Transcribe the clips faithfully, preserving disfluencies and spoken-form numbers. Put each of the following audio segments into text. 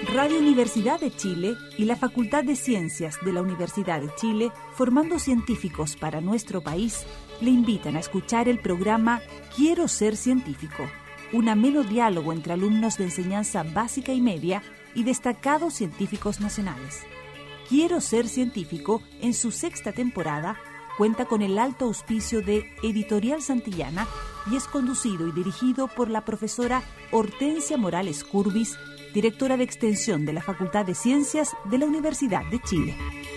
Radio Universidad de Chile y la Facultad de Ciencias de la Universidad de Chile, formando científicos para nuestro país, le invitan a escuchar el programa Quiero ser científico, un ameno diálogo entre alumnos de enseñanza básica y media y destacados científicos nacionales. Quiero ser científico, en su sexta temporada, cuenta con el alto auspicio de Editorial Santillana y es conducido y dirigido por la profesora Hortensia Morales Curbis, directora de Extensión de la Facultad de Ciencias de la Universidad de Chile.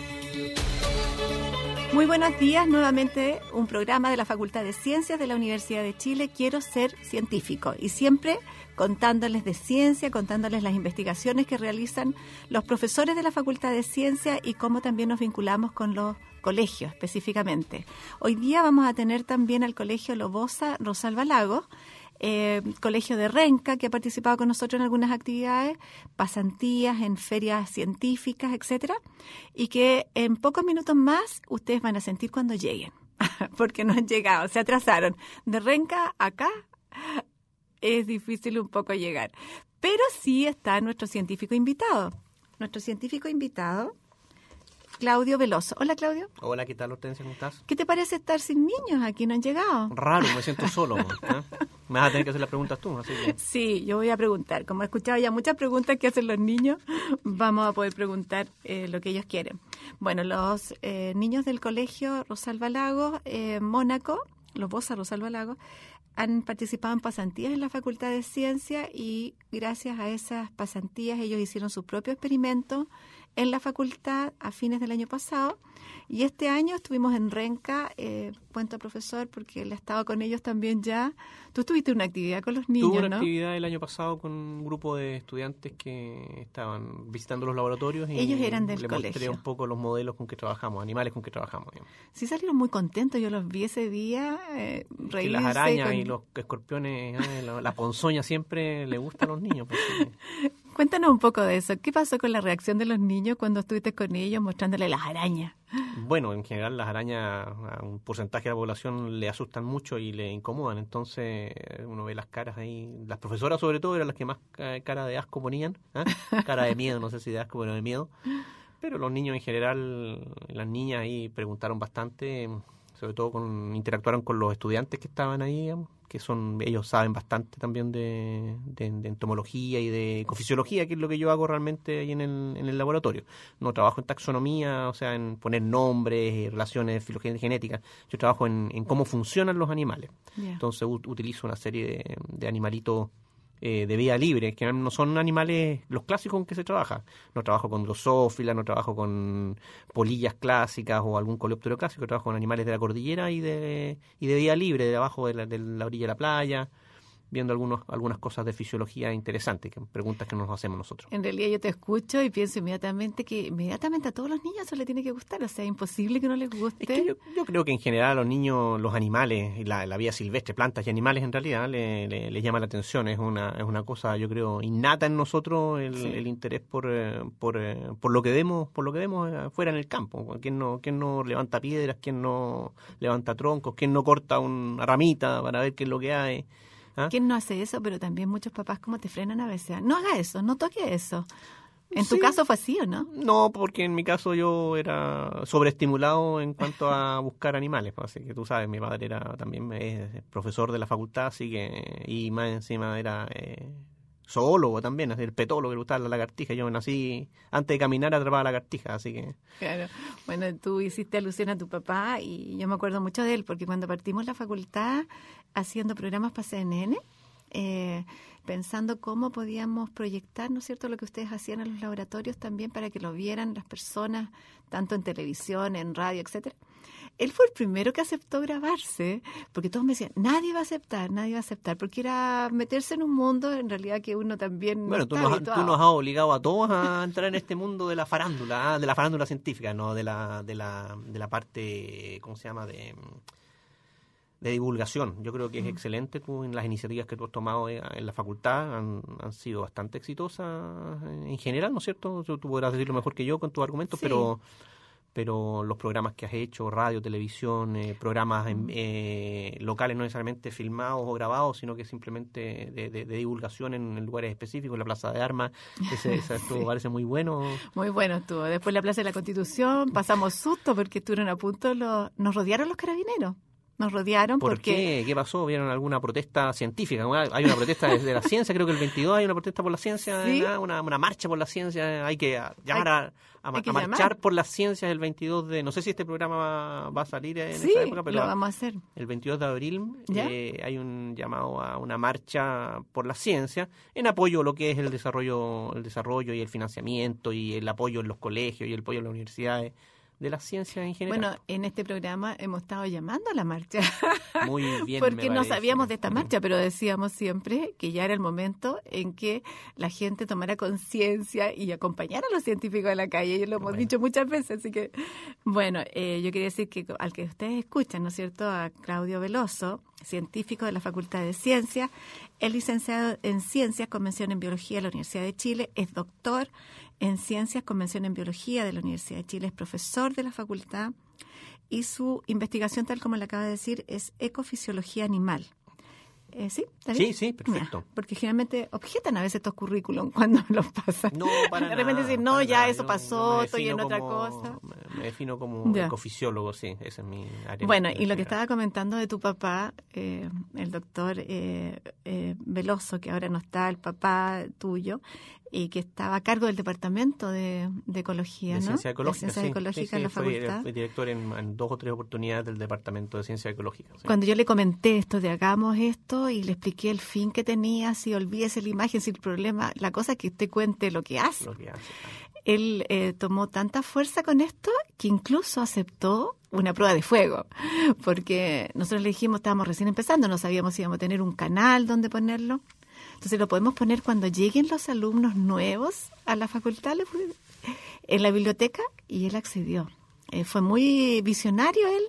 Muy buenos días, nuevamente un programa de la Facultad de Ciencias de la Universidad de Chile, Quiero ser científico, y siempre contándoles de ciencia, contándoles las investigaciones que realizan los profesores de la Facultad de Ciencias y cómo también nos vinculamos con los colegios específicamente. Hoy día vamos a tener también al Colegio Lobosa Rosalba Lagos, Eh, colegio de Renca, que ha participado con nosotros en algunas actividades, pasantías en ferias científicas, etcétera, y que en pocos minutos más ustedes van a sentir cuando lleguen, porque no han llegado, se atrasaron. De Renca acá es difícil un poco llegar, pero sí está nuestro científico invitado. Nuestro científico invitado, Claudio Veloso. Hola, Claudio. Hola, ¿qué tal, Hortensia? ¿Cómo estás? ¿Qué te parece estar sin niños aquí? ¿No han llegado? Raro, me siento solo. ¿eh? Me vas a tener que hacer las preguntas tú, así que... Sí, yo voy a preguntar. Como he escuchado ya muchas preguntas que hacen los niños, vamos a poder preguntar eh, lo que ellos quieren. Bueno, los eh, niños del colegio Rosalba Lagos, eh, Mónaco, los Bosa Rosalba Lagos, han participado en pasantías en la Facultad de Ciencias y gracias a esas pasantías ellos hicieron su propio experimento en la facultad a fines del año pasado, y este año estuvimos en Renca, eh, cuento profesor porque él ha estado con ellos también ya. Tú tuviste una actividad con los niños, Tuve una ¿no? actividad el año pasado con un grupo de estudiantes que estaban visitando los laboratorios y ellos eran del le colegio. mostré un poco los modelos con que trabajamos, animales con que trabajamos. Digamos. Sí, salieron muy contentos, yo los vi ese día, eh, reírse. Que las arañas con... y los escorpiones, eh, la, la ponzoña siempre le gusta a los niños. Pues, sí. Cuéntanos un poco de eso. ¿Qué pasó con la reacción de los niños cuando estuviste con ellos mostrándoles las arañas? Bueno, en general las arañas a un porcentaje de la población le asustan mucho y le incomodan. Entonces uno ve las caras ahí. Las profesoras sobre todo eran las que más cara de asco ponían. ¿eh? Cara de miedo, no sé si de asco, pero de miedo. Pero los niños en general, las niñas ahí preguntaron bastante, sobre todo con interactuaron con los estudiantes que estaban ahí, digamos, que son ellos saben bastante también de, de, de entomología y de ecofisiología, que es lo que yo hago realmente ahí en el, en el laboratorio. No trabajo en taxonomía, o sea, en poner nombres y relaciones filogenéticas. Yo trabajo en, en cómo funcionan los animales. Yeah. Entonces ut- utilizo una serie de, de animalitos eh, de vida libre, que no son animales los clásicos con que se trabaja. No trabajo con drosófilas, no trabajo con polillas clásicas o algún coleóptero clásico, trabajo con animales de la cordillera y de y de vida libre, de abajo de la, de la orilla de la playa, viendo algunos, algunas cosas de fisiología interesantes, que preguntas que nos hacemos nosotros. En realidad yo te escucho y pienso inmediatamente que inmediatamente a todos los niños eso le tiene que gustar, o sea, es imposible que no les guste. Es que yo, yo creo que en general a los niños, los animales, la, la vida silvestre, plantas y animales en realidad, les le, le llama la atención, es una es una cosa, yo creo, innata en nosotros el, sí. el interés por, por por lo que vemos, por lo que vemos afuera en el campo. ¿Quién no, quién no levanta piedras? ¿Quién no levanta troncos? ¿Quién no corta una ramita para ver qué es lo que hay? ¿Ah? ¿Quién no hace eso? Pero también muchos papás como te frenan a veces. No haga eso, no toque eso. ¿En sí. tu caso fue así o no? No, porque en mi caso yo era sobreestimulado en cuanto a buscar animales. Así que tú sabes, mi padre era también es profesor de la facultad, así que y más encima era eh, zoólogo también, es el petólogo que le gustaba la lagartija. Yo nací, antes de caminar atrapaba lagartija, así que... Claro, bueno, tú hiciste alusión a tu papá y yo me acuerdo mucho de él, porque cuando partimos la facultad haciendo programas para C N N, eh, pensando cómo podíamos proyectar, ¿no es cierto?, lo que ustedes hacían en los laboratorios también para que lo vieran las personas, tanto en televisión, en radio, etcétera. Él fue el primero que aceptó grabarse, porque todos me decían, nadie va a aceptar, nadie va a aceptar, porque era meterse en un mundo en realidad que uno también bueno, no tú está nos, habituado. Tú nos has obligado a todos a entrar en este mundo de la farándula, de la farándula científica, no de la de la de la parte, ¿cómo se llama?, de de divulgación. Yo creo que es mm. excelente. Tú, en las iniciativas que tú has tomado en la facultad han, han sido bastante exitosas en general, ¿no es cierto? Tú, tú podrás decirlo mejor que yo con tus argumentos, sí. pero pero los programas que has hecho, radio, televisión, eh, programas en, eh, locales no necesariamente filmados o grabados, sino que simplemente de, de, de divulgación en, en lugares específicos, en la Plaza de Armas, ese, ese estuvo, sí. Parece muy bueno. Muy bueno estuvo. Después la Plaza de la Constitución, pasamos susto porque estuvieron a punto, los, nos rodearon los carabineros. Nos rodearon ¿Por porque... qué? ¿Qué pasó? ¿Vieron alguna protesta científica? Hay una protesta de la ciencia, creo que el veintidós hay una protesta por la ciencia, ¿sí? una, una marcha por la ciencia, hay que llamar hay, a, a, a marchar llamar. por las ciencias el veintidós de... No sé si este programa va, va a salir en sí, esa época, pero lo vamos a hacer. El veintidós de abril eh, hay un llamado a una marcha por la ciencia en apoyo a lo que es el desarrollo, el desarrollo y el financiamiento y el apoyo en los colegios y el apoyo en las universidades de la ciencia en general. Bueno, en este programa hemos estado llamando a la marcha. Muy bien. Porque no sabíamos de esta marcha, pero decíamos siempre que ya era el momento en que la gente tomara conciencia y acompañara a los científicos a la calle. Y lo hemos bueno. dicho muchas veces, así que, bueno, eh, yo quería decir que al que ustedes escuchan, ¿no es cierto?, a Claudio Veloso, científico de la Facultad de Ciencias, es licenciado en Ciencias con mención en Biología de la Universidad de Chile, es doctor en Ciencias con mención en Biología de la Universidad de Chile, es profesor de la facultad y su investigación, tal como le acaba de decir, es ecofisiología animal. Eh, ¿Sí? ¿Está bien? Sí, sí, perfecto. Mira, porque generalmente objetan a veces estos currículum cuando los pasan. No, para De repente nada, dicen, no, ya nada. eso yo, pasó, yo estoy en otra como, cosa. Me, me defino como ya. ecofisiólogo, sí, esa es mi área. Bueno, y lo que estaba comentando de tu papá, eh, el doctor eh, eh, Veloso, que ahora no está, el papá tuyo, y que estaba a cargo del departamento de, de ecología, de ¿no? Ciencia Ecológica, de Ciencia sí, Ecológica sí, sí, en la fue, facultad. Fui director en, en dos o tres oportunidades del departamento de Ciencia Ecológica. Sí. Cuando yo le comenté esto de hagamos esto y le expliqué el fin que tenía, si olvídese la imagen, si el problema, la cosa es que usted cuente lo que hace. Lo que hace claro. Él eh, tomó tanta fuerza con esto que incluso aceptó una prueba de fuego, porque nosotros le dijimos, estábamos recién empezando, no sabíamos si íbamos a tener un canal donde ponerlo. Entonces lo podemos poner cuando lleguen los alumnos nuevos a la facultad en la biblioteca, y él accedió. Eh, fue muy visionario él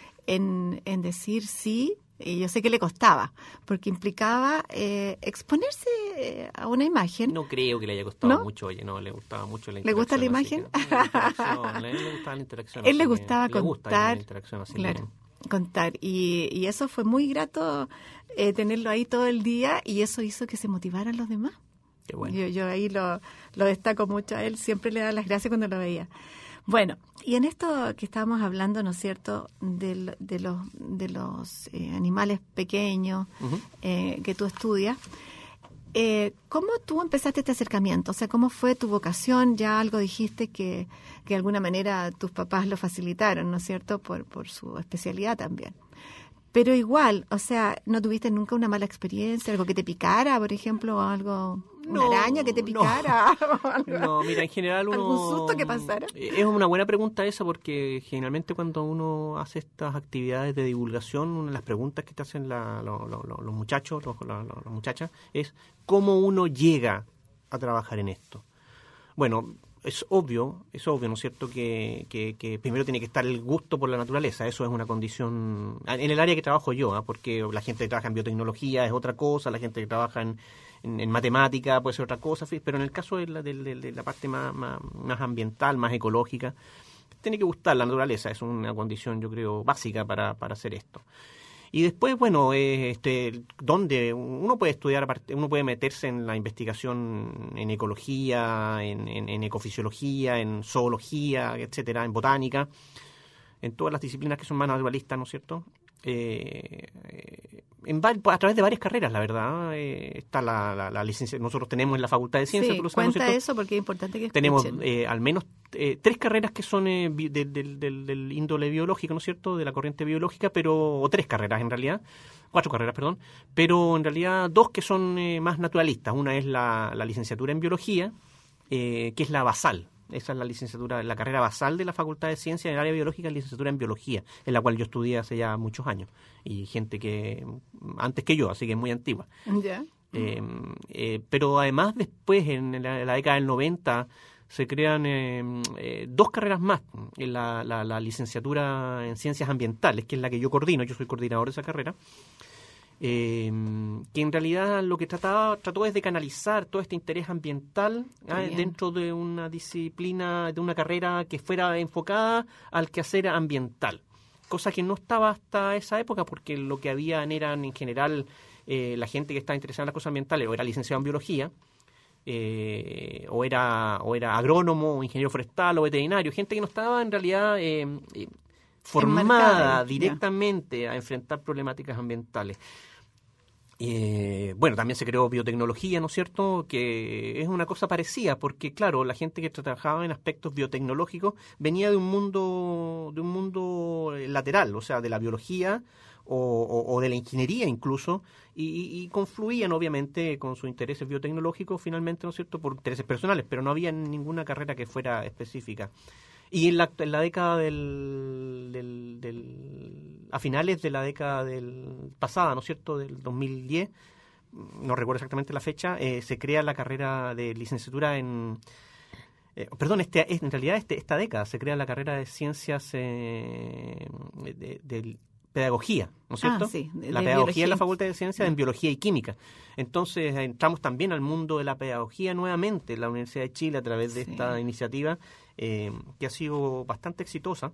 en, en decir sí, y yo sé que le costaba, porque implicaba eh, exponerse a una imagen. No creo que le haya costado ¿No? mucho, oye, no, le gustaba mucho la interacción. ¿Le gusta la imagen? A él le gustaba la interacción. Él le gustaba que, contar. Le gusta la interacción, así claro. que... contar y, y eso fue muy grato eh, tenerlo ahí todo el día, y eso hizo que se motivaran los demás. Qué bueno. Yo, yo ahí lo, lo destaco mucho a él, siempre le da las gracias cuando lo veía. Bueno, y en esto que estábamos hablando, ¿no es cierto?, de, de los, de los eh, animales pequeños uh-huh. eh, que tú estudias, eh, ¿cómo tú empezaste este acercamiento? O sea, ¿cómo fue tu vocación? Ya algo dijiste que, que de alguna manera tus papás lo facilitaron, ¿no es cierto?, por, por su especialidad también. Pero igual, o sea, ¿no tuviste nunca una mala experiencia? ¿Algo que te picara, por ejemplo, o algo, una no, araña que te picara? No. no, mira, en general uno... ¿Algún susto que pasara? Es una buena pregunta esa, porque generalmente cuando uno hace estas actividades de divulgación, una de las preguntas que te hacen la, lo, lo, lo, los muchachos, los, la, las muchachas, es ¿cómo uno llega a trabajar en esto? Bueno... Es obvio, es obvio, ¿no es cierto?, que, que, que primero tiene que estar el gusto por la naturaleza. Eso es una condición en el área que trabajo yo, ¿eh? Porque la gente que trabaja en biotecnología es otra cosa, la gente que trabaja en, en, en matemática puede ser otra cosa, pero en el caso de la, de, de, de la parte más, más, más ambiental, más ecológica, tiene que gustar la naturaleza. Es una condición, yo creo, básica para, para hacer esto. Y después, bueno, eh, este, donde uno puede estudiar, uno puede meterse en la investigación en ecología, en, en, en ecofisiología, en zoología, etcétera, en botánica, en todas las disciplinas que son más naturalistas, ¿no es cierto? Eh, en, a través de varias carreras, la verdad. Eh, está la, la, la licencia, nosotros tenemos en la Facultad de Ciencias. Sí, tú lo cuenta sabes, ¿no es eso porque es importante que tenemos escuchen. eh, al menos eh, tres carreras que son eh, bi, de, de, de, del índole biológico, ¿no es cierto?, de la corriente biológica, pero o tres carreras en realidad, cuatro carreras, perdón, pero en realidad dos que son eh, más naturalistas. Una es la, la licenciatura en biología, eh, que es la basal. Esa es la licenciatura, la carrera basal de la Facultad de Ciencias en el área biológica, es licenciatura en biología, en la cual yo estudié hace ya muchos años, y gente que antes que yo, así que es muy antigua. Ya. Eh, eh, pero además después, en la, en la década del noventa, se crean eh, eh, dos carreras más. La, la, la licenciatura en Ciencias Ambientales, que es la que yo coordino, yo soy coordinador de esa carrera, eh, que en realidad lo que trataba trató es de canalizar todo este interés ambiental ¿eh? dentro de una disciplina, de una carrera que fuera enfocada al quehacer ambiental, cosa que no estaba hasta esa época, porque lo que habían eran en general eh, la gente que estaba interesada en las cosas ambientales o era licenciado en biología, eh, o era o era agrónomo, o ingeniero forestal o veterinario, gente que no estaba en realidad eh, eh, formada directamente a enfrentar problemáticas ambientales. Eh, bueno, también se creó biotecnología, ¿no es cierto?, que es una cosa parecida, porque claro, la gente que trabajaba en aspectos biotecnológicos venía de un mundo de un mundo lateral, o sea, de la biología o, o, o de la ingeniería incluso, y, y confluían obviamente con sus intereses biotecnológicos finalmente, ¿no es cierto?, por intereses personales, pero no había ninguna carrera que fuera específica. Y en la, en la década del, del, del... a finales de la década del pasada, ¿no es cierto?, del dos mil diez, no recuerdo exactamente la fecha, eh, se crea la carrera de licenciatura en... Eh, perdón, este, en realidad este, esta década se crea la carrera de ciencias eh, de, de pedagogía, ¿no es cierto? Ah, sí, de, la de pedagogía biología. en la Facultad de Ciencias, en Biología y Química. Entonces entramos también al mundo de la pedagogía nuevamente en la Universidad de Chile a través de sí. esta iniciativa eh, que ha sido bastante exitosa,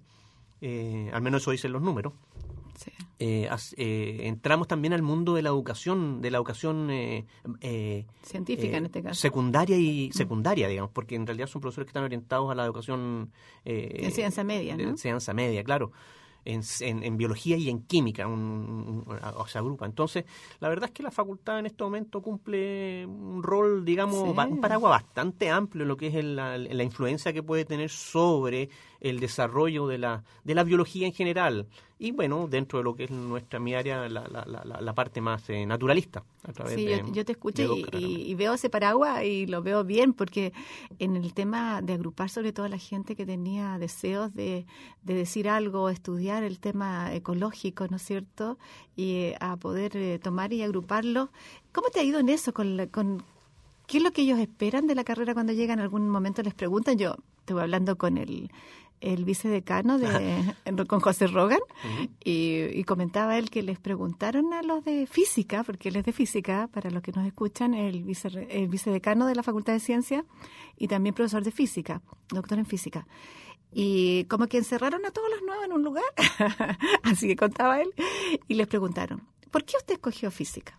eh, al menos eso dicen los números. Sí. Eh, as, eh, entramos también al mundo de la educación, de la educación eh, eh, científica eh, en este caso. Secundaria y secundaria, mm. digamos, porque en realidad son profesores que están orientados a la educación eh, enseñanza media, ¿no? Enseñanza media, claro. En, en, en biología y en química, un, un, o sea, agrupa. Entonces, la verdad es que la facultad en este momento cumple un rol, digamos, sí. un paraguas bastante amplio en lo que es el, la, la influencia que puede tener sobre el desarrollo de la, de la biología en general. Y bueno, dentro de lo que es nuestra mi área, la, la, la, la parte más eh, naturalista. A través sí, de, yo, yo te escucho y, y, y veo ese paraguas y lo veo bien, porque en el tema de agrupar sobre todo a la gente que tenía deseos de, de decir algo, estudiar el tema ecológico, ¿no es cierto? Y eh, a poder eh, tomar y agruparlo. ¿Cómo te ha ido en eso? Con, la, con ¿Qué es lo que ellos esperan de la carrera cuando llegan? En algún momento les preguntan. Yo te voy hablando con el... el vicedecano de con José Rogan, uh-huh. y, y comentaba él que les preguntaron a los de física, porque él es de física, para los que nos escuchan, el, vice, el vicedecano de la Facultad de Ciencias y también profesor de física, doctor en física. Y como que encerraron a todos los nuevos en un lugar, así que contaba él, y les preguntaron, ¿por qué usted escogió física?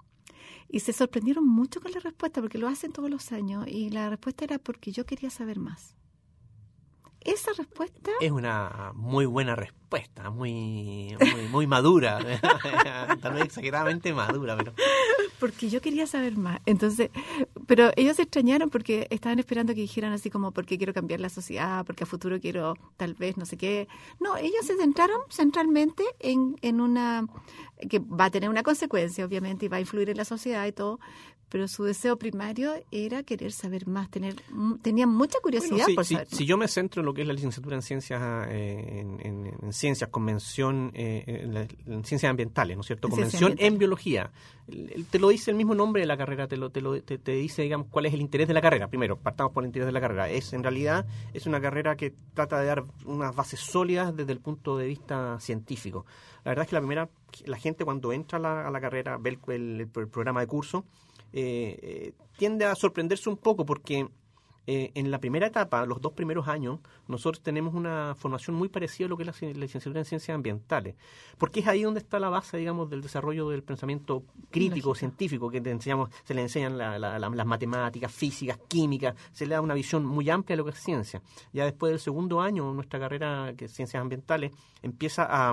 Y se sorprendieron mucho con la respuesta, porque lo hacen todos los años, y la respuesta era porque yo quería saber más. Esa respuesta... Es una muy buena respuesta, muy muy, muy madura, tal vez exageradamente madura, pero... Porque yo quería saber más. Entonces, pero ellos se extrañaron porque estaban esperando que dijeran así como, porque quiero cambiar la sociedad, porque a futuro quiero tal vez no sé qué. No, ellos se centraron centralmente en, en una... que va a tener una consecuencia, obviamente, y va a influir en la sociedad y todo, pero su deseo primario era querer saber más, tener tenían mucha curiosidad. Bueno, por si, saber si, si yo me centro en lo que es la licenciatura en ciencias, eh, en, en, en ciencias, convención, eh, en, en ciencias ambientales, ¿no es cierto? Convención en biología. Te lo dice el mismo nombre de la carrera, te lo te, lo, te, te dice, digamos, cuál es el interés de la carrera. Primero, partamos por el interés de la carrera. Es en realidad es una carrera que trata de dar unas bases sólidas desde el punto de vista científico. La verdad es que la primera, la gente cuando entra a la, a la carrera, ve el, el, el programa de curso, Eh, eh, tiende a sorprenderse un poco porque eh, en la primera etapa, los dos primeros años, nosotros tenemos una formación muy parecida a lo que es la, la licenciatura en ciencias ambientales, porque es ahí donde está la base, digamos, del desarrollo del pensamiento crítico, Lógica. científico, que te enseñamos, se le enseñan la, la, la, las matemáticas, físicas, químicas, se le da una visión muy amplia de lo que es ciencia. Ya después del segundo año, nuestra carrera, que es ciencias ambientales, empieza a...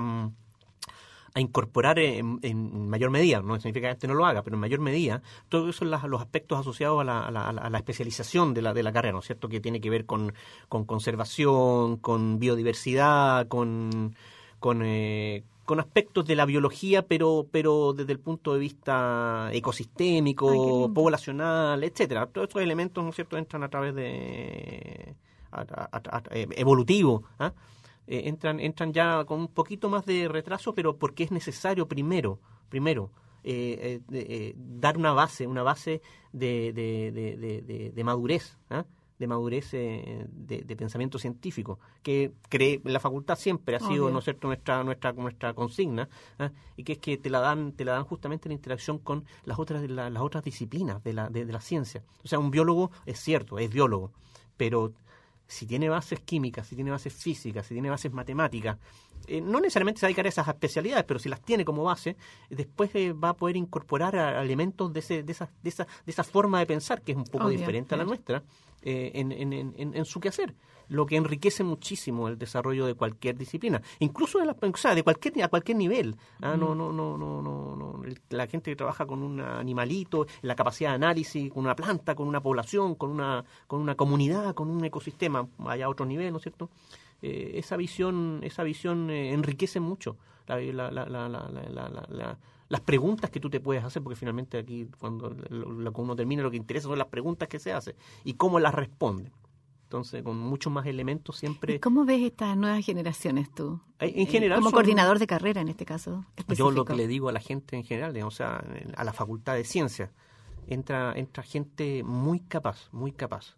a incorporar en, en mayor medida, no significa que este no lo haga, pero en mayor medida, todos esos son las, los aspectos asociados a la, a, la, a la especialización de la, de la carrera, ¿no es cierto?, que tiene que ver con, con conservación, con biodiversidad, con, con, eh, con aspectos de la biología, pero, pero desde el punto de vista ecosistémico, Ay, poblacional, etcétera. Todos estos elementos, ¿no es cierto?, entran a través de a, a, a, a, evolutivo, ¿ah? ¿eh? Eh, entran entran ya con un poquito más de retraso, pero porque es necesario primero primero eh, eh, eh, dar una base una base de de, de, de, de madurez, ¿eh? de madurez eh, de, de pensamiento científico, que cree la facultad siempre ha sido, ¿no es cierto?, nuestra nuestra nuestra consigna, ¿eh? Y que es que te la dan te la dan justamente en interacción con las otras la, las otras disciplinas de la de, de la ciencia. O sea, un biólogo es cierto, es biólogo, pero si tiene bases químicas, si tiene bases físicas, si tiene bases matemáticas, eh, no necesariamente se va a dedicar a esas especialidades, pero si las tiene como base, después eh, va a poder incorporar a, a elementos de ese, de esa, de esa, de esa forma de pensar, que es un poco Obvio, diferente a la nuestra, eh, en, en, en, en su quehacer, lo que enriquece muchísimo el desarrollo de cualquier disciplina, incluso de, la, o sea, de cualquier a cualquier nivel. ¿ah? No, no, no, no, no, no. La gente que trabaja con un animalito, la capacidad de análisis, con una planta, con una población, con una, con una comunidad, con un ecosistema, allá a otro nivel, ¿no es cierto? Eh, esa visión, esa visión eh, enriquece mucho la, la, la, la, la, la, la, la las preguntas que tú te puedes hacer, porque finalmente aquí cuando lo, lo que uno termina lo que interesa son las preguntas que se hacen y cómo las responden. Entonces, con muchos más elementos siempre... ¿Y cómo ves estas nuevas generaciones tú? En general como son, coordinador de carrera en este caso específico. Yo lo que le digo a la gente en general, digamos, o sea, a la Facultad de Ciencias, entra, entra gente muy capaz, muy capaz.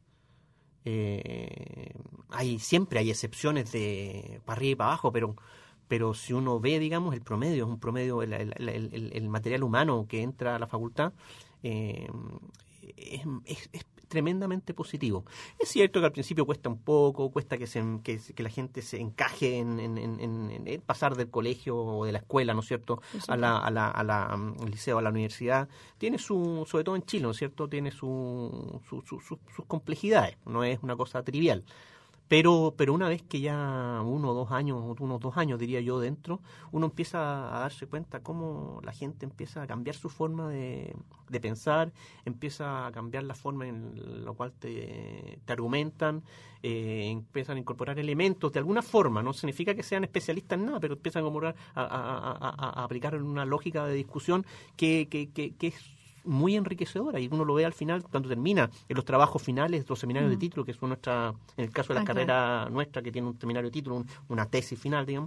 Eh, hay siempre hay excepciones de para arriba y para abajo, pero... pero si uno ve, digamos, el promedio, es un promedio, el, el, el, el material humano que entra a la facultad eh, es, es, es tremendamente positivo. Es cierto que al principio cuesta un poco, cuesta que se, que, que la gente se encaje en, en, en, en, en pasar del colegio o de la escuela, ¿no es cierto?, a la, a la, a la, al liceo, a la universidad. Tiene su, sobre todo en Chile, ¿no es cierto?, tiene su, su, su, su, sus complejidades, no es una cosa trivial. Pero pero una vez que ya uno o dos años, unos dos años diría yo dentro, uno empieza a darse cuenta cómo la gente empieza a cambiar su forma de, de pensar, empieza a cambiar la forma en la cual te, te argumentan, eh, empiezan a incorporar elementos de alguna forma, no significa que sean especialistas en nada, pero empiezan a, incorporar, a, a, a, a aplicar una lógica de discusión que, que, que, que es muy enriquecedora, y uno lo ve al final cuando termina en los trabajos finales, los seminarios mm. de título, que son nuestra, en el caso de la ah, carrera claro. nuestra, que tiene un seminario de título, un, una tesis final, digamos,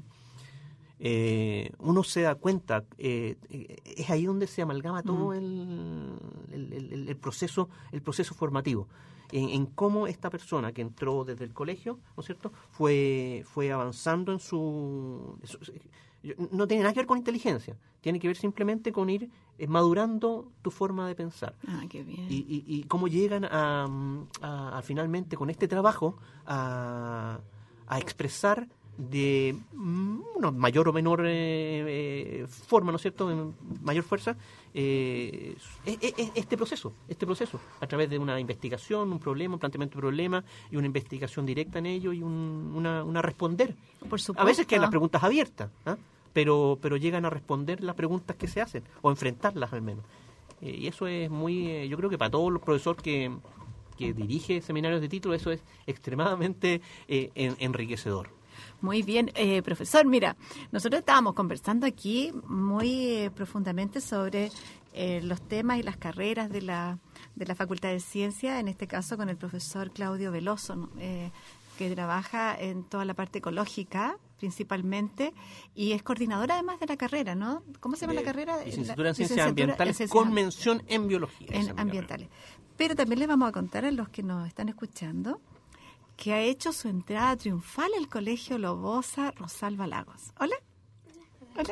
eh, uno se da cuenta, eh, es ahí donde se amalgama todo mm. el, el, el, el proceso el proceso formativo, en, en cómo esta persona que entró desde el colegio, ¿no es cierto?, fue, fue avanzando en su... su no tiene nada que ver con inteligencia, tiene que ver simplemente con ir eh, madurando tu forma de pensar. Ah, qué bien. Y, y, y cómo llegan a, a, a finalmente con este trabajo a, a expresar de una mayor o menor eh, eh, forma, ¿no es cierto?, en mayor fuerza, eh, este proceso, este proceso, a través de una investigación, un problema, un planteamiento de problema y una investigación directa en ello y un, una, una responder. Por supuesto. A veces quedan las preguntas abiertas, ¿eh? pero pero llegan a responder las preguntas que se hacen, o enfrentarlas al menos. Eh, y eso es muy, eh, yo creo que para todos los profesores que, que dirige seminarios de título, eso es extremadamente eh, en, enriquecedor. Muy bien, eh, profesor, mira, nosotros estábamos conversando aquí muy eh, profundamente sobre eh, los temas y las carreras de la, de la Facultad de Ciencias, en este caso con el profesor Claudio Veloso, ¿no? eh, que trabaja en toda la parte ecológica principalmente y es coordinadora además de la carrera, ¿no? ¿Cómo se llama de, la carrera? Licenciatura en Ciencias Ambientales en con mención en Biología. En ambientales. Pero también les vamos a contar a los que nos están escuchando que ha hecho su entrada triunfal al Colegio Lobosa Rosalba Lagos. ¿Hola? Hola.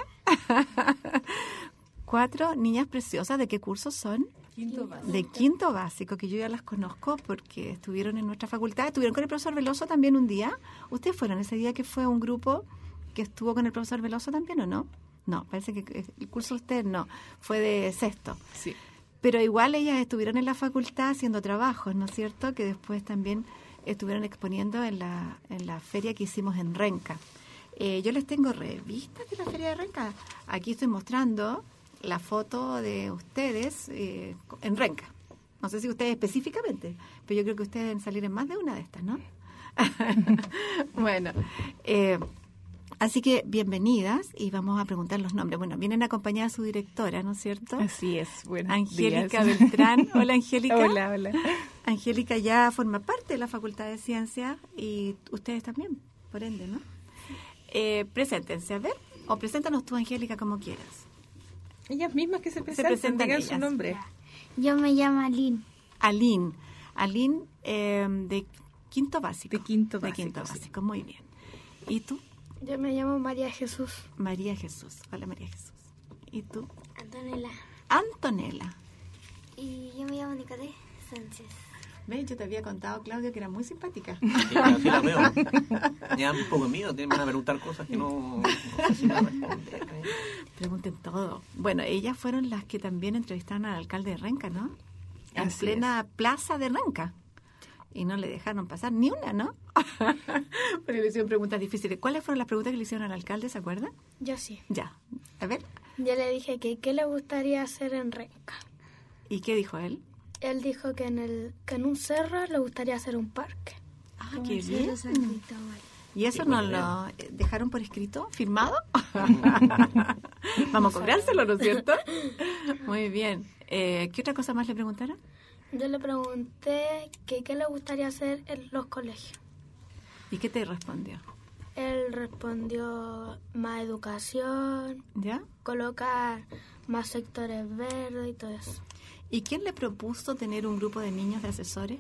Cuatro niñas preciosas. ¿De qué curso son? Quinto básico. De quinto básico, que yo ya las conozco porque estuvieron en nuestra facultad. Estuvieron con el profesor Veloso también un día. ¿Ustedes fueron ese día que fue un grupo que estuvo con el profesor Veloso también o no? No, parece que el curso de ustedes no. Fue de sexto. Sí. Pero igual ellas estuvieron en la facultad haciendo trabajos, ¿no es cierto? Que después también estuvieron exponiendo en la, en la feria que hicimos en Renca. Eh, yo les tengo revistas de la feria de Renca. Aquí estoy mostrando la foto de ustedes eh, en Renca. No sé si ustedes específicamente, pero yo creo que ustedes deben salir en más de una de estas, ¿no? Bueno, eh, así que bienvenidas y vamos a preguntar los nombres. Bueno, vienen acompañada su directora, ¿no es cierto? Así es, buenos Angélica días. Beltrán. Hola, Angélica. Hola, hola. Angélica ya forma parte de la Facultad de Ciencias y ustedes también, por ende, ¿no? Eh, preséntense, a ver, o preséntanos tú, Angélica, como quieras. Ellas mismas que se Se presentan, presentan digan ellas. su nombre. Yo me llamo Aline. Aline. Aline, eh, de quinto básico. De quinto básico. De quinto sí. básico, muy bien. ¿Y tú? Yo me llamo María Jesús. María Jesús. Hola, María Jesús. ¿Y tú? Antonella. Antonella. Y yo me llamo Nicole Sánchez. ¿Ves? Yo te había contado, Claudio, que era muy simpática. Sí, así la veo. Me da un poco de miedo, te van a preguntar cosas que no, no sé si me van a responder. ¿eh? Pregunten todo. Bueno, ellas fueron las que también entrevistaron al alcalde de Renca, ¿no? En Así plena es. plaza de Renca. Y no le dejaron pasar ni una, ¿no? Porque le hicieron preguntas difíciles. ¿Cuáles fueron las preguntas que le hicieron al alcalde, se acuerdan? Yo sí. Ya. A ver. Yo le dije que qué le gustaría hacer en Renca. ¿Y qué dijo él? Él dijo que en el que en un cerro le gustaría hacer un parque. Ah, Como qué el Cerro bien. San Cristóbal. ¿Y eso Sí, nos buena lo eh, dejaron por escrito, firmado? Vamos a cobrárselo, ¿no es cierto? Muy bien. Eh, ¿Qué otra cosa más le preguntaron? Yo le pregunté que qué le gustaría hacer en los colegios. ¿Y qué te respondió? Él respondió más educación, ¿Ya? colocar más sectores verdes y todo eso. ¿Y quién le propuso tener un grupo de niños de asesores?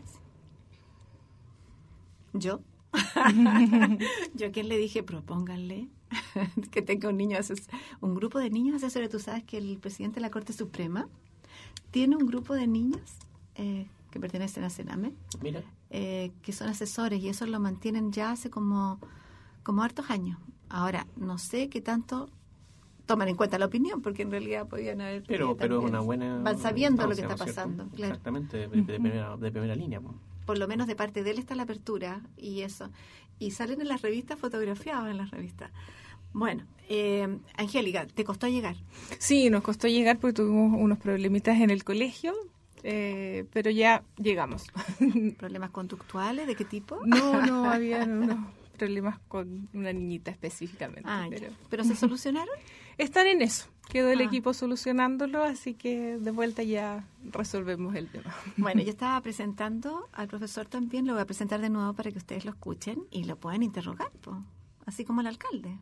¿Yo? Yo a quién le dije, propónganle que tenga un niño ases- un grupo de niños asesores. Tú sabes que el presidente de la Corte Suprema tiene un grupo de niños eh, que pertenecen a Sename, Mira, eh, que son asesores, y eso lo mantienen ya hace como, como hartos años. Ahora, no sé qué tanto toman en cuenta la opinión, porque en realidad podían haber... pero, eh, pero es también una buena... van sabiendo lo que instancia, está ¿no es cierto? pasando, claro. Exactamente, de, de primera, de primera línea. pues. Por lo menos de parte de él está la apertura y eso. Y salen en las revistas, fotografiados en las revistas. Bueno, eh, Angélica, ¿te costó llegar? Sí, nos costó llegar porque tuvimos unos problemitas en el colegio, eh, pero ya llegamos. ¿Problemas conductuales? ¿De qué tipo? No, no, había unos problemas con una niñita específicamente. Ah, ya. pero ¿Pero se solucionaron? están en eso. Quedó el Ah. equipo solucionándolo, así que de vuelta ya resolvemos el tema. Bueno, yo estaba presentando al profesor también, lo voy a presentar de nuevo para que ustedes lo escuchen y lo puedan interrogar, po, así como el alcalde.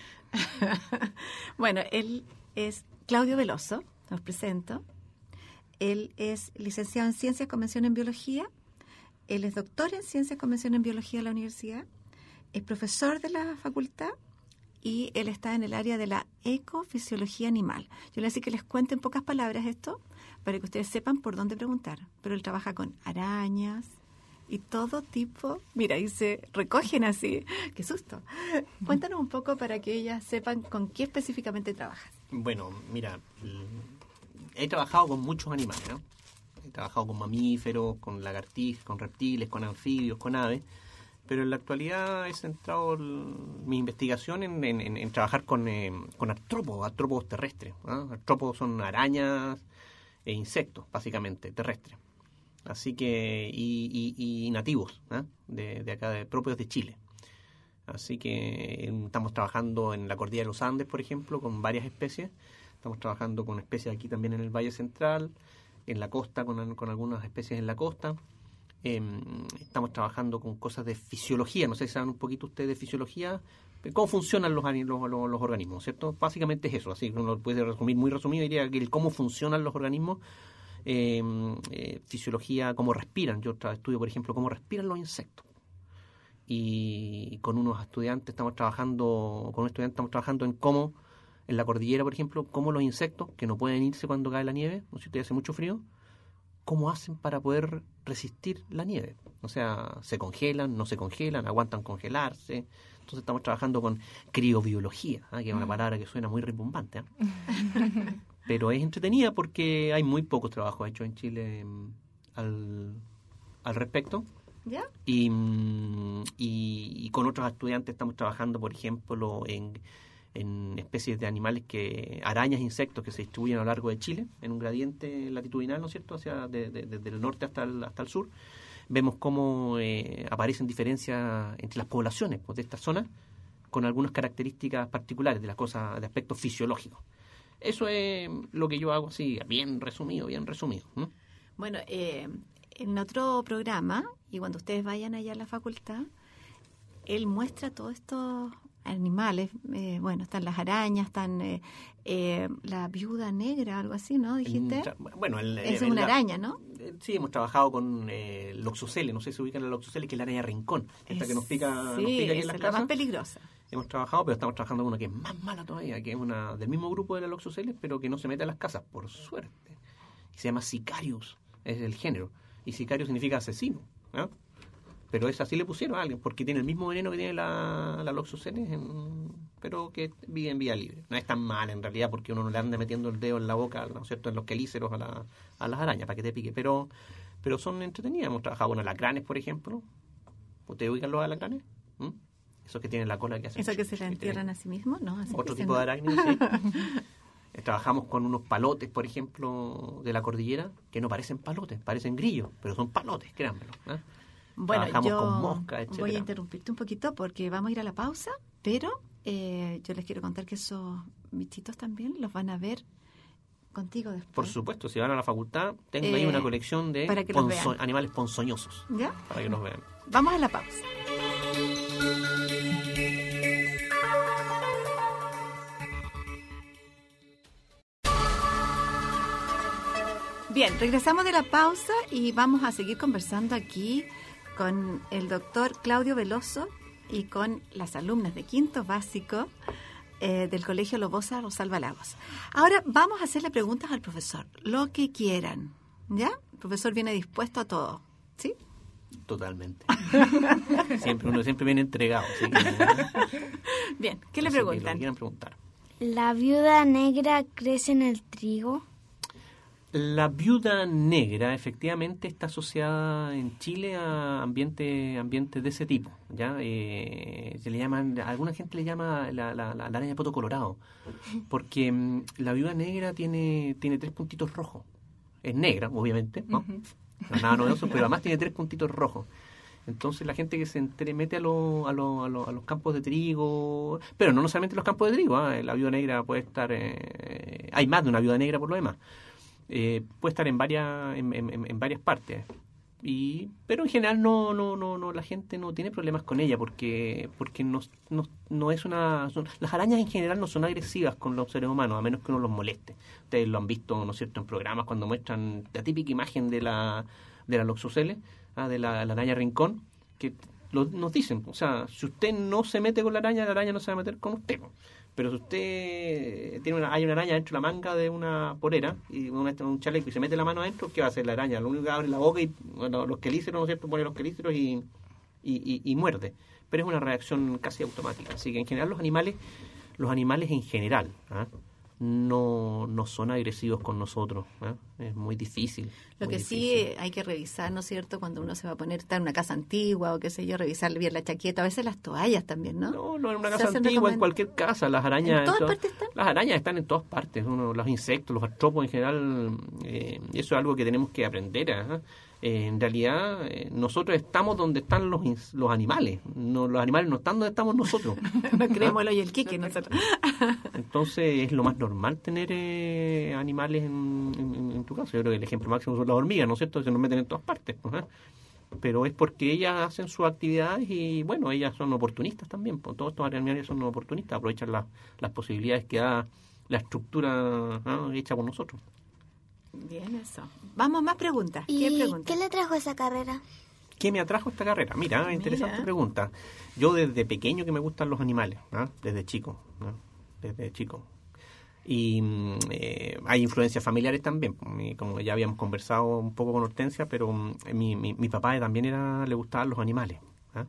Bueno, él es Claudio Veloso, los presento. Él es licenciado en Ciencias con mención en Biología. Él es doctor en Ciencias con mención en Biología de la universidad. Es profesor de la facultad y él está en el área de la ecofisiología animal. Yo le decía que les cuente en pocas palabras esto para que ustedes sepan por dónde preguntar. Pero él trabaja con arañas y todo tipo. Mira, y se recogen así. ¡Qué susto! Cuéntanos un poco para que ellas sepan con qué específicamente trabajas. Bueno, mira, he trabajado con muchos animales, ¿no? He trabajado con mamíferos, con lagartijas, con reptiles, con anfibios, con aves, pero en la actualidad he centrado el, mi investigación en, en, en, en trabajar con, eh, con artrópodos, artrópodos terrestres. ¿no? Artrópodos son arañas e insectos, básicamente, terrestres. Así que, y, y, y nativos, ¿eh? de, de acá, de, propios de Chile. Así que eh, estamos trabajando en la cordillera de los Andes, por ejemplo, con varias especies. Estamos trabajando con especies aquí también en el Valle Central, en la costa, con, con algunas especies en la costa. Eh, estamos trabajando con cosas de fisiología, no sé si saben un poquito ustedes de fisiología, cómo funcionan los, los, los, los organismos, ¿cierto? Básicamente es eso, así que uno lo puede resumir muy resumido, diría que el cómo funcionan los organismos, eh, eh, fisiología, cómo respiran. Yo tra- estudio, por ejemplo, cómo respiran los insectos. Y con unos estudiantes estamos trabajando, con un estudiante estamos trabajando en cómo, en la cordillera, por ejemplo, cómo los insectos, que no pueden irse cuando cae la nieve, o si usted hace mucho frío, cómo hacen para poder resistir la nieve. O sea, se congelan, no se congelan, aguantan congelarse. Entonces estamos trabajando con criobiología, ¿eh? que es una palabra que suena muy rimbombante. ¿eh? Pero es entretenida porque hay muy pocos trabajos hechos en Chile um, al, al respecto. ¿Ya? Y, y, y con otros estudiantes estamos trabajando, por ejemplo, en, en especies de animales, que arañas e insectos que se distribuyen a lo largo de Chile, en un gradiente latitudinal, ¿no es cierto?, hacia de, de, desde el norte hasta el, hasta el sur. Vemos cómo eh, aparecen diferencias entre las poblaciones pues, de estas zonas, con algunas características particulares de las cosas, de aspectos fisiológicos. Eso es lo que yo hago así, bien resumido, bien resumido. ¿no? Bueno, eh, en otro programa, y cuando ustedes vayan allá a la facultad, él muestra todos estos animales. Eh, bueno, están las arañas, están eh, eh, la viuda negra, algo así, ¿no? ¿Dijiste? Bueno, el, Es el, una la, araña, ¿no? Eh, Sí, hemos trabajado con eh, Loxocele, no sé si se ubican la Loxocele, que es la araña rincón, esta que nos pica, Sí, nos pica aquí en esa las es la más casas. peligrosa. Hemos trabajado, pero estamos trabajando con una que es más mala todavía, que es una del mismo grupo de la Loxocele, pero que no se mete a las casas, por suerte. Se llama Sicarius, es el género. Y Sicario significa asesino, ¿no? Pero esa sí le pusieron a alguien, porque tiene el mismo veneno que tiene la, la Loxocele, en- pero que vive en vía libre. No es tan mal en realidad, porque uno no le anda metiendo el dedo en la boca, ¿no es cierto?, en los quelíceros a, la, a las arañas, para que te pique. Pero, pero son entretenidas. Hemos trabajado con alacranes, por ejemplo. ¿Ustedes ubican los alacranes? ¿Mm? Esos que tienen la cola que hacen... ¿Eso que se la entierran a sí mismos? ¿No? Así Otro que tipo se- de arácnidos, sí. Eh, Trabajamos con unos palotes, por ejemplo, de la cordillera, que no parecen palotes, parecen grillos, pero son palotes, créanmelo. ¿eh? Bueno, Trabajamos yo con moscas, etcétera. voy a interrumpirte un poquito porque vamos a ir a la pausa, pero eh, yo les quiero contar que esos bichitos también los van a ver contigo después. Por supuesto, si van a la facultad, tengo ahí Eh, una colección de para que los ponzo- vean. animales ponzoñosos, ¿Ya? para que los vean. Vamos a la pausa. Bien, regresamos de la pausa y vamos a seguir conversando aquí con el doctor Claudio Veloso y con las alumnas de quinto básico eh, del Colegio Lobosa Rosalba Lagos. Ahora vamos a hacerle preguntas al profesor, lo que quieran, ¿ya? El profesor viene dispuesto a todo, ¿sí? Totalmente. Siempre uno siempre viene entregado. Así que, Bien, ¿qué le así que lo que preguntan? quieran preguntar. ¿La viuda negra crece en el trigo? La viuda negra efectivamente está asociada en Chile a ambiente, ambientes de ese tipo, ¿ya? Eh, se le llaman, alguna gente le llama la, la, la, la araña de poto colorado, porque mm, la viuda negra tiene, tiene tres puntitos rojos. Es negra, obviamente, ¿no? No es nada novedoso, pero además tiene tres puntitos rojos. Entonces la gente que se entre, mete a, lo, a, lo, a, lo, a los campos de trigo, pero no necesariamente los campos de trigo, ¿eh? La viuda negra puede estar, eh, hay más de una viuda negra por lo demás. Eh, puede estar en varias en, en, en varias partes, y pero en general no no no no la gente no tiene problemas con ella porque porque no, no, no es una son- las arañas en general no son agresivas con los seres humanos, a menos que uno los moleste. Ustedes lo han visto, ¿no es cierto?, en programas cuando muestran la típica imagen de la de la Loxocele, ¿ah? de la, la araña rincón, que lo, nos dicen, o sea, si usted no se mete con la araña, la araña no se va a meter con usted. Pero si usted tiene una, hay una araña dentro de la manga de una polera y un, un chaleco y se mete la mano adentro, ¿qué va a hacer la araña? Lo único que abre la boca y bueno, los quelíceros, ¿no es cierto?, pone los quelíceros y, y, y, y muerde. Pero es una reacción casi automática. Así que en general los animales, los animales en general, ¿ah? no, no son agresivos con nosotros. ¿Ah? Es muy difícil. Lo muy que sí difícil. eh, hay que revisar, ¿no es cierto?, cuando uno se va a poner, está en una casa antigua o qué sé yo, revisar bien la chaqueta, a veces las toallas también, ¿no? No, no en una Se casa hacen antigua, en recomen- cualquier casa, las arañas... ¿En todas to- partes están? Las arañas están en todas partes, uno, los insectos, los artrópodos en general, eh, eso es algo que tenemos que aprender. ¿ah? Eh, en realidad, eh, nosotros estamos donde están los ins- los animales, no, los animales no están donde estamos nosotros. No creemos el hoyo y el quique nosotros. Entonces es lo más normal tener eh, animales en, en- en tu casa. Yo creo que el ejemplo máximo son las hormigas, ¿no es cierto? Se nos meten en todas partes. ¿ah? Pero es porque ellas hacen sus actividades y, bueno, ellas son oportunistas también. Pues, todos estos animales son oportunistas, aprovechan la- las posibilidades que da la estructura, ¿ah?, hecha por nosotros. Bien, eso. Vamos, más preguntas. ¿Y ¿Qué preguntas? qué le trajo esa carrera? ¿Qué me atrajo a esta carrera? Mira, Mira. interesante pregunta. Yo desde pequeño que me gustan los animales, ¿ah? Desde chico, ¿no? Desde chico. Y mm, eh, hay influencias familiares también, y como ya habíamos conversado un poco con Hortensia, pero mm, mi, mi, mi papá también era le gustaban los animales. ¿ah?